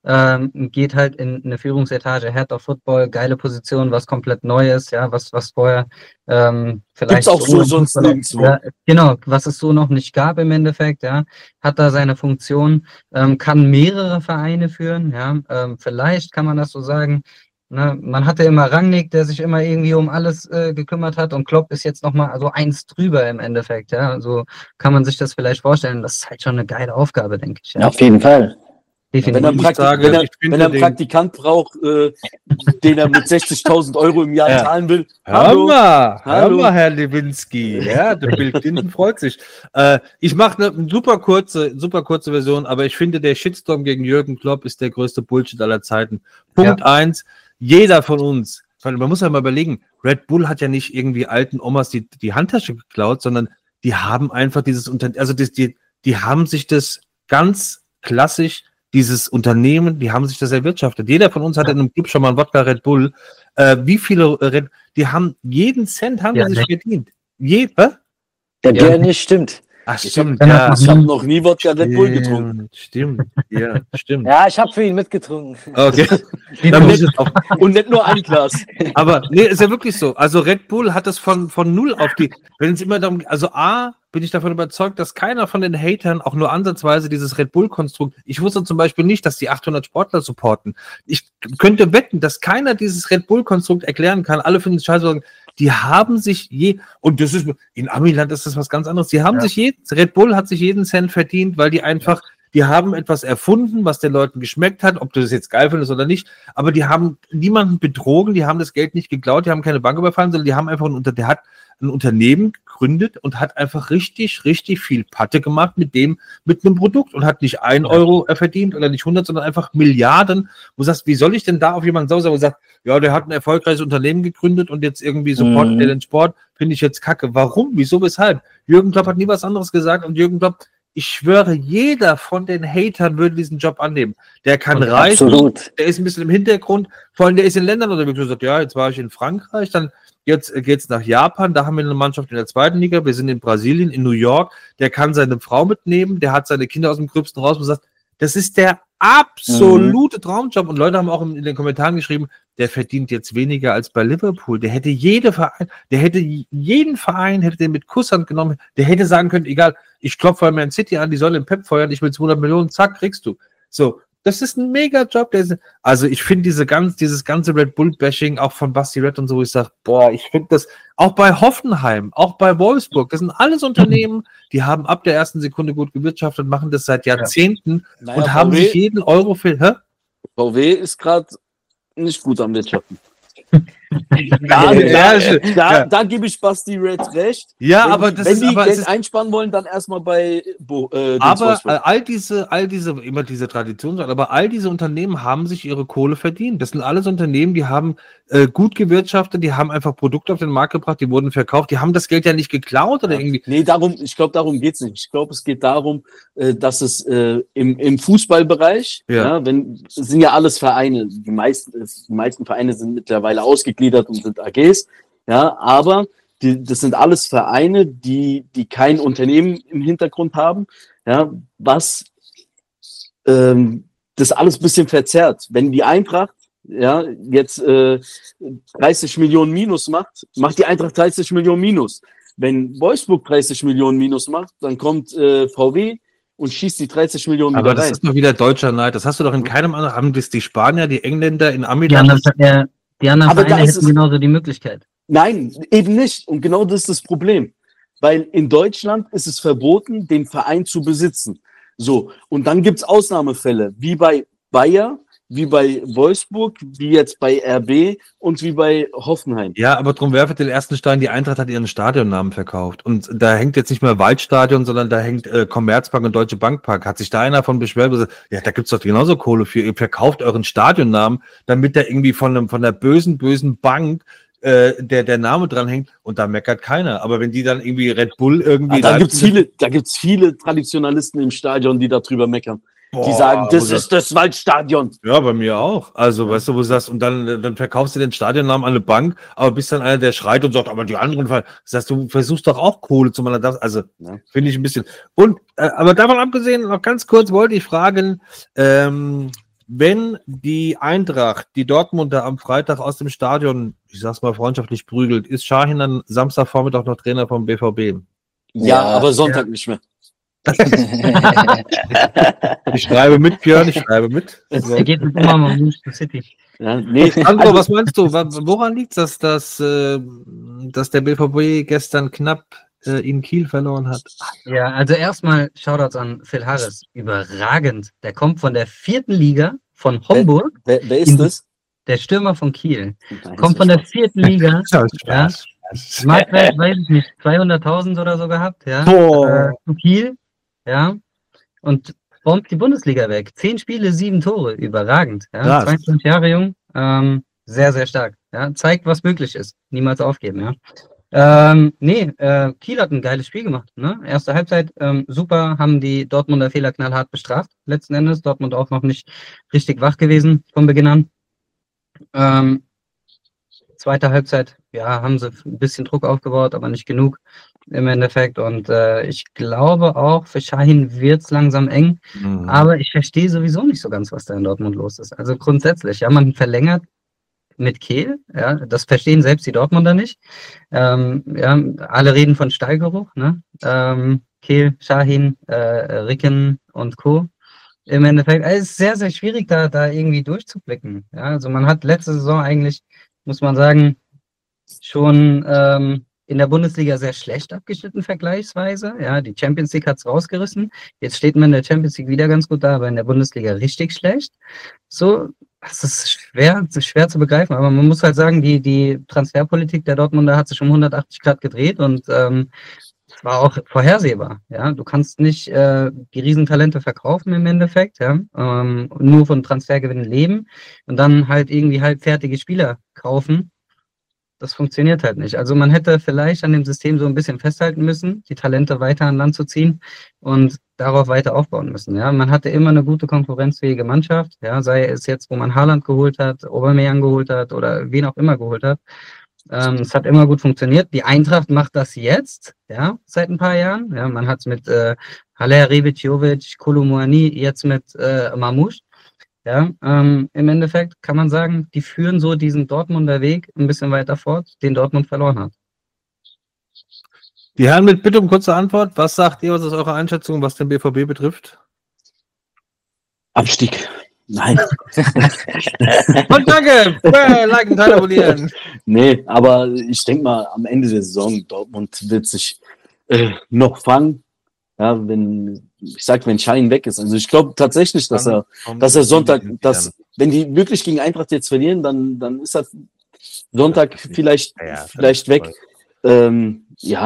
geht halt in eine Führungsetage, Head of Football, geile Position, was komplett Neues, ja, was vorher vielleicht Gibt's auch so sonst nirgendwo. Ja, genau, was es so noch nicht gab im Endeffekt, ja, hat da seine Funktion, kann mehrere Vereine führen, ja, vielleicht kann man das so sagen. Ne, man hatte immer Rangnick, der sich immer irgendwie um alles gekümmert hat, und Klopp ist jetzt nochmal so eins drüber im Endeffekt, ja, so kann man sich das vielleicht vorstellen. Das ist halt schon eine geile Aufgabe, denke ich. Ja. Auf jeden Fall. Wenn er einen Praktikant braucht, den er mit 60.000 € im Jahr zahlen will. Hör mal, Herr Lewinsky. Ja, der Bill Clinton freut sich. Ich mache eine super kurze Version, aber ich finde, der Shitstorm gegen Jürgen Klopp ist der größte Bullshit aller Zeiten. Punkt 1, jeder von uns, man muss ja mal überlegen, Red Bull hat ja nicht irgendwie alten Omas die Handtasche geklaut, sondern die haben einfach dieses Unternehmen, also die haben sich das ganz klassisch, dieses Unternehmen, die haben sich das erwirtschaftet. Jeder von uns hat in einem Club schon mal einen Wodka Red Bull. Wie viele die haben jeden Cent sich verdient. Der nicht stimmt. Ach, stimmt, Ich habe noch nie Wodka Red Bull getrunken. Stimmt. Ja, ich habe für ihn mitgetrunken. Okay. Und nicht nur ein Glas. Aber nee, ist ja wirklich so. Also Red Bull hat das von null auf wenn es immer darum, also bin ich davon überzeugt, dass keiner von den Hatern auch nur ansatzweise dieses Red Bull-Konstrukt, ich wusste zum Beispiel nicht, dass die 800 Sportler supporten. Ich könnte wetten, dass keiner dieses Red Bull-Konstrukt erklären kann. Alle finden es scheiße, die haben sich und das ist, in Amiland ist das was ganz anderes, Red Bull hat sich jeden Cent verdient, weil die einfach, die haben etwas erfunden, was den Leuten geschmeckt hat, ob du das jetzt geil findest oder nicht, aber die haben niemanden betrogen, die haben das Geld nicht geklaut, die haben keine Bank überfallen, sondern die haben einfach ein Unternehmen gegründet und hat einfach richtig, richtig viel Patte gemacht mit einem Produkt und hat nicht 1 Euro verdient oder nicht 100, sondern einfach Milliarden. Wo du sagst, wie soll ich denn da auf jemanden sauer sein, wo sagt, ja, der hat ein erfolgreiches Unternehmen gegründet und jetzt irgendwie supportet den Sport, finde ich jetzt kacke. Warum? Wieso? Weshalb? Jürgen Klopp hat nie was anderes gesagt und Jürgen Klopp, ich schwöre, jeder von den Hatern würde diesen Job annehmen. Der kann reisen, der ist ein bisschen im Hintergrund, vor allem der ist in Ländern unterwegs, der sagt, ja, jetzt war ich in Frankreich, dann jetzt geht's nach Japan, da haben wir eine Mannschaft in der 2. Liga, wir sind in Brasilien, in New York, der kann seine Frau mitnehmen, der hat seine Kinder aus dem Gröbsten raus und sagt, das ist der absolute Traumjob. Und Leute haben auch in den Kommentaren geschrieben, der verdient jetzt weniger als bei Liverpool. Der hätte jeden Verein hätte den mit Kusshand genommen, der hätte sagen können, egal, ich klopfe bei Man City an, die sollen den Pep feuern, ich will 200 Millionen, zack, kriegst du. So, das ist ein Mega-Job. Also ich finde dieses ganze Red Bull-Bashing, auch von Basti Red und so, ich sage, ich finde das, auch bei Hoffenheim, auch bei Wolfsburg, das sind alles Unternehmen, die haben ab der ersten Sekunde gut gewirtschaftet, machen das seit Jahrzehnten und haben sich jeden Euro VW ist gerade nicht gut am Wirtschaften. Da gebe ich Basti Red recht. Ja, aber wenn die Geld einsparen wollen, dann erstmal bei aber all diese immer diese Tradition, aber all diese Unternehmen haben sich ihre Kohle verdient. Das sind alles Unternehmen, die haben gut gewirtschaftet, die haben einfach Produkte auf den Markt gebracht, die wurden verkauft, die haben das Geld ja nicht geklaut oder irgendwie. Nee, ich glaube, darum geht's nicht. Ich glaube, es geht darum, dass es im Fußballbereich, es sind ja alles Vereine, die meisten Vereine sind mittlerweile ausgegliedert und sind AGs, aber das sind alles Vereine, die kein Unternehmen im Hintergrund haben, was das alles ein bisschen verzerrt. Wenn die Eintracht jetzt 30 Millionen Minus macht die Eintracht 30 Millionen Minus. Wenn Wolfsburg 30 Millionen Minus macht, dann kommt VW und schießt die 30 Millionen aber wieder rein. Aber das ist doch wieder deutscher Neid. Das hast du doch in keinem anderen, haben das die Spanier, die Engländer in Amiland. Die anderen Vereine hätten genauso die Möglichkeit. Nein, eben nicht. Und genau das ist das Problem. Weil in Deutschland ist es verboten, den Verein zu besitzen. So, und dann gibt es Ausnahmefälle, wie bei Bayer, wie bei Wolfsburg, wie jetzt bei RB und wie bei Hoffenheim. Ja, aber drum werfe den ersten Stein, die Eintracht hat ihren Stadionnamen verkauft. Und da hängt jetzt nicht mehr Waldstadion, sondern da hängt Commerzbank und Deutsche Bankpark. Hat sich da einer von beschwert, ja, da gibt's doch genauso Kohle für. Ihr verkauft euren Stadionnamen, damit da irgendwie von der bösen Bank der Name dran hängt und da meckert keiner. Aber wenn die dann irgendwie Red Bull irgendwie... Da gibt's viele Traditionalisten im Stadion, die darüber meckern. Die sagen, das ist das Waldstadion. Ja, bei mir auch. Also, weißt du, wo du sagst, und dann verkaufst du den Stadionnamen an eine Bank, aber bist dann einer, der schreit und sagt, aber die anderen, das heißt, du versuchst doch auch Kohle zu machen. Also, finde ich ein bisschen. Und, aber davon abgesehen, noch ganz kurz wollte ich fragen, wenn die Eintracht, die Dortmunder am Freitag aus dem Stadion, ich sag's mal freundschaftlich prügelt, ist Şahin dann Samstagvormittag noch Trainer vom BVB? Ja, aber Sonntag nicht mehr. Ich schreibe mit, Björn, ich schreibe mit. So. Er geht immer mal Manchester City. Ja, nee, Andro, was meinst du? Woran liegt es, dass der BVB gestern knapp in Kiel verloren hat? Ja, also erstmal Shoutouts an Phil Harris. Überragend. Der kommt von der 4. Liga von Homburg. wer ist das? Der Stürmer von Kiel. Kommt von der 4. Liga. Ja. Marktwert, weiß ich nicht, 200.000 oder so gehabt. Ja. Zu Kiel. Ja. Und bombt die Bundesliga weg. 10 Spiele, 7 Tore. Überragend. Ja. 22 Jahre jung. Sehr, sehr stark. Ja. Zeigt, was möglich ist. Niemals aufgeben. Ja. Kiel hat ein geiles Spiel gemacht. Ne? Erste Halbzeit super, haben die Dortmunder Fehler knallhart bestraft. Letzten Endes Dortmund auch noch nicht richtig wach gewesen von Beginn an. Zweite Halbzeit, ja, haben sie ein bisschen Druck aufgebaut, aber nicht genug im Endeffekt. Und ich glaube auch, für Şahin wird es langsam eng. Aber ich verstehe sowieso nicht so ganz, was da in Dortmund los ist. Also grundsätzlich, ja, man verlängert mit Kehl, ja, das verstehen selbst die Dortmunder nicht. Ja, alle reden von Stallgeruch, ne? Kehl, Şahin, Ricken und Co. Im Endeffekt, es ist sehr, sehr schwierig, da irgendwie durchzublicken. Ja, also man hat letzte Saison eigentlich, muss man sagen, schon in der Bundesliga sehr schlecht abgeschnitten vergleichsweise. Ja, die Champions League hat es rausgerissen. Jetzt steht man in der Champions League wieder ganz gut da, aber in der Bundesliga richtig schlecht. So, das ist schwer zu begreifen, aber man muss halt sagen, die Transferpolitik der Dortmunder hat sich um 180 Grad gedreht und es war auch vorhersehbar. Ja, du kannst nicht die Riesentalente verkaufen im Endeffekt, ja, nur von Transfergewinnen leben und dann halt irgendwie halbfertige Spieler kaufen. Das funktioniert halt nicht. Also man hätte vielleicht an dem System so ein bisschen festhalten müssen, die Talente weiter an Land zu ziehen und darauf weiter aufbauen müssen. Ja, man hatte immer eine gute konkurrenzfähige Mannschaft, ja, sei es jetzt, wo man Haaland geholt hat, Aubameyang geholt hat oder wen auch immer geholt hat. Es hat immer gut funktioniert. Die Eintracht macht das jetzt, ja, seit ein paar Jahren. Ja, man hat es mit Haller, Rebic, Jovic, Kolo Muani, jetzt mit Mamouche. Ja, im Endeffekt kann man sagen, die führen so diesen Dortmunder Weg ein bisschen weiter fort, den Dortmund verloren hat. Die Herren mit Bitte um kurze Antwort. Was sagt ihr, was ist eure Einschätzung, was den BVB betrifft? Abstieg. Nein. Und danke! Liken, teilen, abonnieren. Nee, aber ich denke mal, am Ende der Saison, Dortmund wird sich noch fangen. Ja, wenn Şahin weg ist. Also ich glaube tatsächlich, dass er Sonntag, wenn die wirklich gegen Eintracht jetzt verlieren, dann ist er Sonntag vielleicht weg. Dann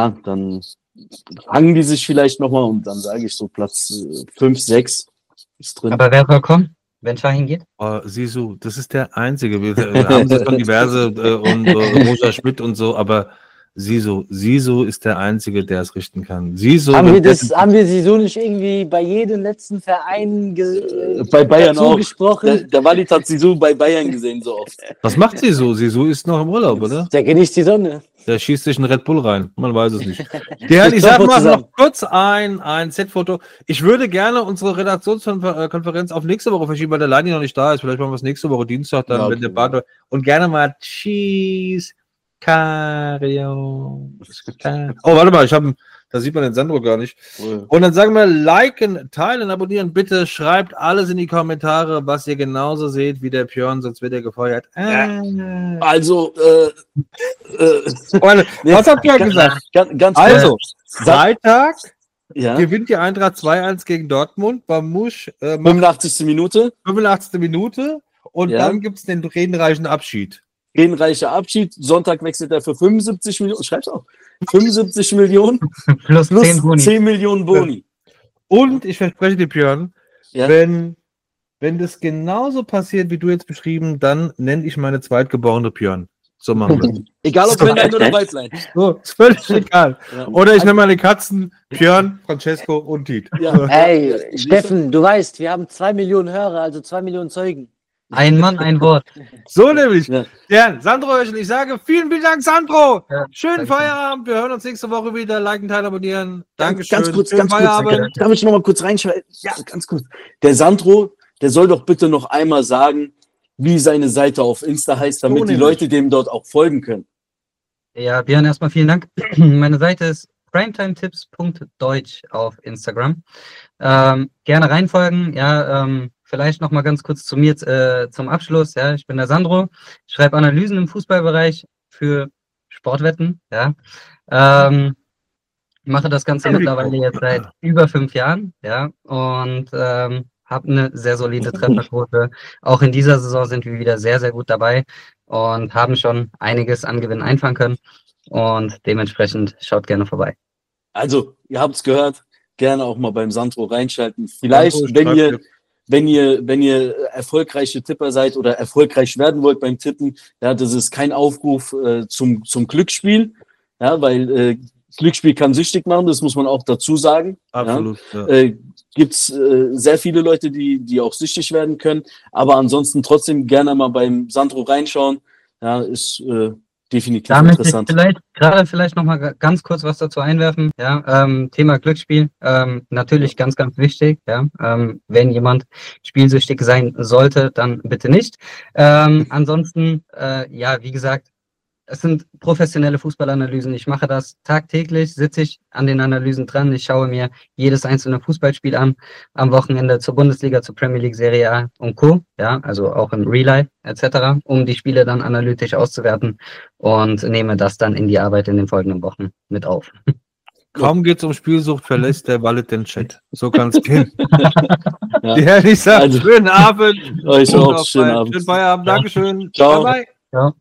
fangen die sich vielleicht nochmal und dann sage ich so Platz 5, 6 ist drin. Aber wer soll kommen, wenn Şahin geht? Sisu, das ist der Einzige. Wir haben sie schon diverse und Roger Schmidt und so, aber Sisu ist der Einzige, der es richten kann. Haben wir Sisu nicht irgendwie bei jedem letzten Verein bei Bayern auch gesprochen? Der Walid hat Sisu bei Bayern gesehen so oft. Was macht Sisu? Sisu ist noch im Urlaub, oder? Der genießt die Sonne. Der schießt sich einen Red Bull rein. Man weiß es nicht. Ich sage mal noch kurz ein Set-Foto. Ich würde gerne unsere Redaktionskonferenz auf nächste Woche verschieben, weil der Leini noch nicht da ist. Vielleicht machen wir es nächste Woche Dienstag, dann wenn der Bad und gerne mal Cheese. Oh, warte mal, da sieht man den Sandro gar nicht. Und dann sagen wir, liken, teilen, abonnieren, bitte schreibt alles in die Kommentare, was ihr genauso seht wie der Björn, sonst wird er gefeuert. Also, was hat Björn gesagt? Ganz also, Freitag gewinnt die Eintracht 2-1 gegen Dortmund, Mamouche 85. Minute. Und dann gibt es den redenreichen Abschied. Reicher Abschied. Sonntag wechselt er für 75 Millionen. Schreib's auch. 75 Millionen plus 10 Millionen Boni. Und ich verspreche dir, Björn, wenn das genauso passiert, wie du jetzt beschrieben, dann nenne ich meine Zweitgeborene Björn. So machen wir. Egal ob Männlein oder Weiblein. So, ist völlig egal. Oder ich nenne meine Katzen Björn, Francesco und Tiet. Ja. Hey, Steffen, du weißt, wir haben 2 Millionen Hörer, also 2 Millionen Zeugen. Ein Mann, ein Wort. So nämlich. Ja, Sandro Höschel, ich sage vielen Dank, Sandro. Ja, schönen Feierabend. Wir hören uns nächste Woche wieder. Liken, teilen, abonnieren. Dankeschön. Ganz kurz. Darf ich noch mal kurz reinschreiben? Ja, ganz kurz. Der Sandro, der soll doch bitte noch einmal sagen, wie seine Seite auf Insta heißt, damit die Leute dem dort auch folgen können. Ja, Björn, erstmal vielen Dank. Meine Seite ist primetimetips.deutsch auf Instagram. Gerne reinfolgen. Ja, vielleicht noch mal ganz kurz zu mir zum Abschluss. Ja, ich bin der Sandro. Ich schreibe Analysen im Fußballbereich für Sportwetten. Ja, mache das Ganze mittlerweile jetzt seit über 5 Jahren. Ja, und habe eine sehr solide Trefferquote. Auch in dieser Saison sind wir wieder sehr, sehr gut dabei und haben schon einiges an Gewinn einfangen können. Und dementsprechend schaut gerne vorbei. Also, ihr habt es gehört, gerne auch mal beim Sandro reinschalten. Vielleicht, wenn ihr erfolgreiche Tipper seid oder erfolgreich werden wollt beim Tippen, ja, das ist kein Aufruf zum Glücksspiel, ja, weil Glücksspiel kann süchtig machen, das muss man auch dazu sagen. Absolut. Ja. Gibt es sehr viele Leute, die auch süchtig werden können, aber ansonsten trotzdem gerne mal beim Sandro reinschauen. Ja, ist definitiv Damit interessant. Vielleicht noch mal ganz kurz was dazu einwerfen. Ja, Thema Glücksspiel, natürlich ganz, ganz wichtig. Ja, wenn jemand spielsüchtig sein sollte, dann bitte nicht. Ansonsten, ja, wie gesagt, es sind professionelle Fußballanalysen. Ich mache das tagtäglich, sitze ich an den Analysen dran. Ich schaue mir jedes einzelne Fußballspiel an, am Wochenende zur Bundesliga, zur Premier League, Serie A und Co. Ja, also auch im Real Life etc., um die Spiele dann analytisch auszuwerten und nehme das dann in die Arbeit in den folgenden Wochen mit auf. Kaum geht's um Spielsucht, verlässt der Wallet den Chat. So kann es gehen. Ja, ich sage, schönen Abend. Euch auch schönen Abend. Schönen Feierabend. Dankeschön. Ciao. Bye, bye. Ja.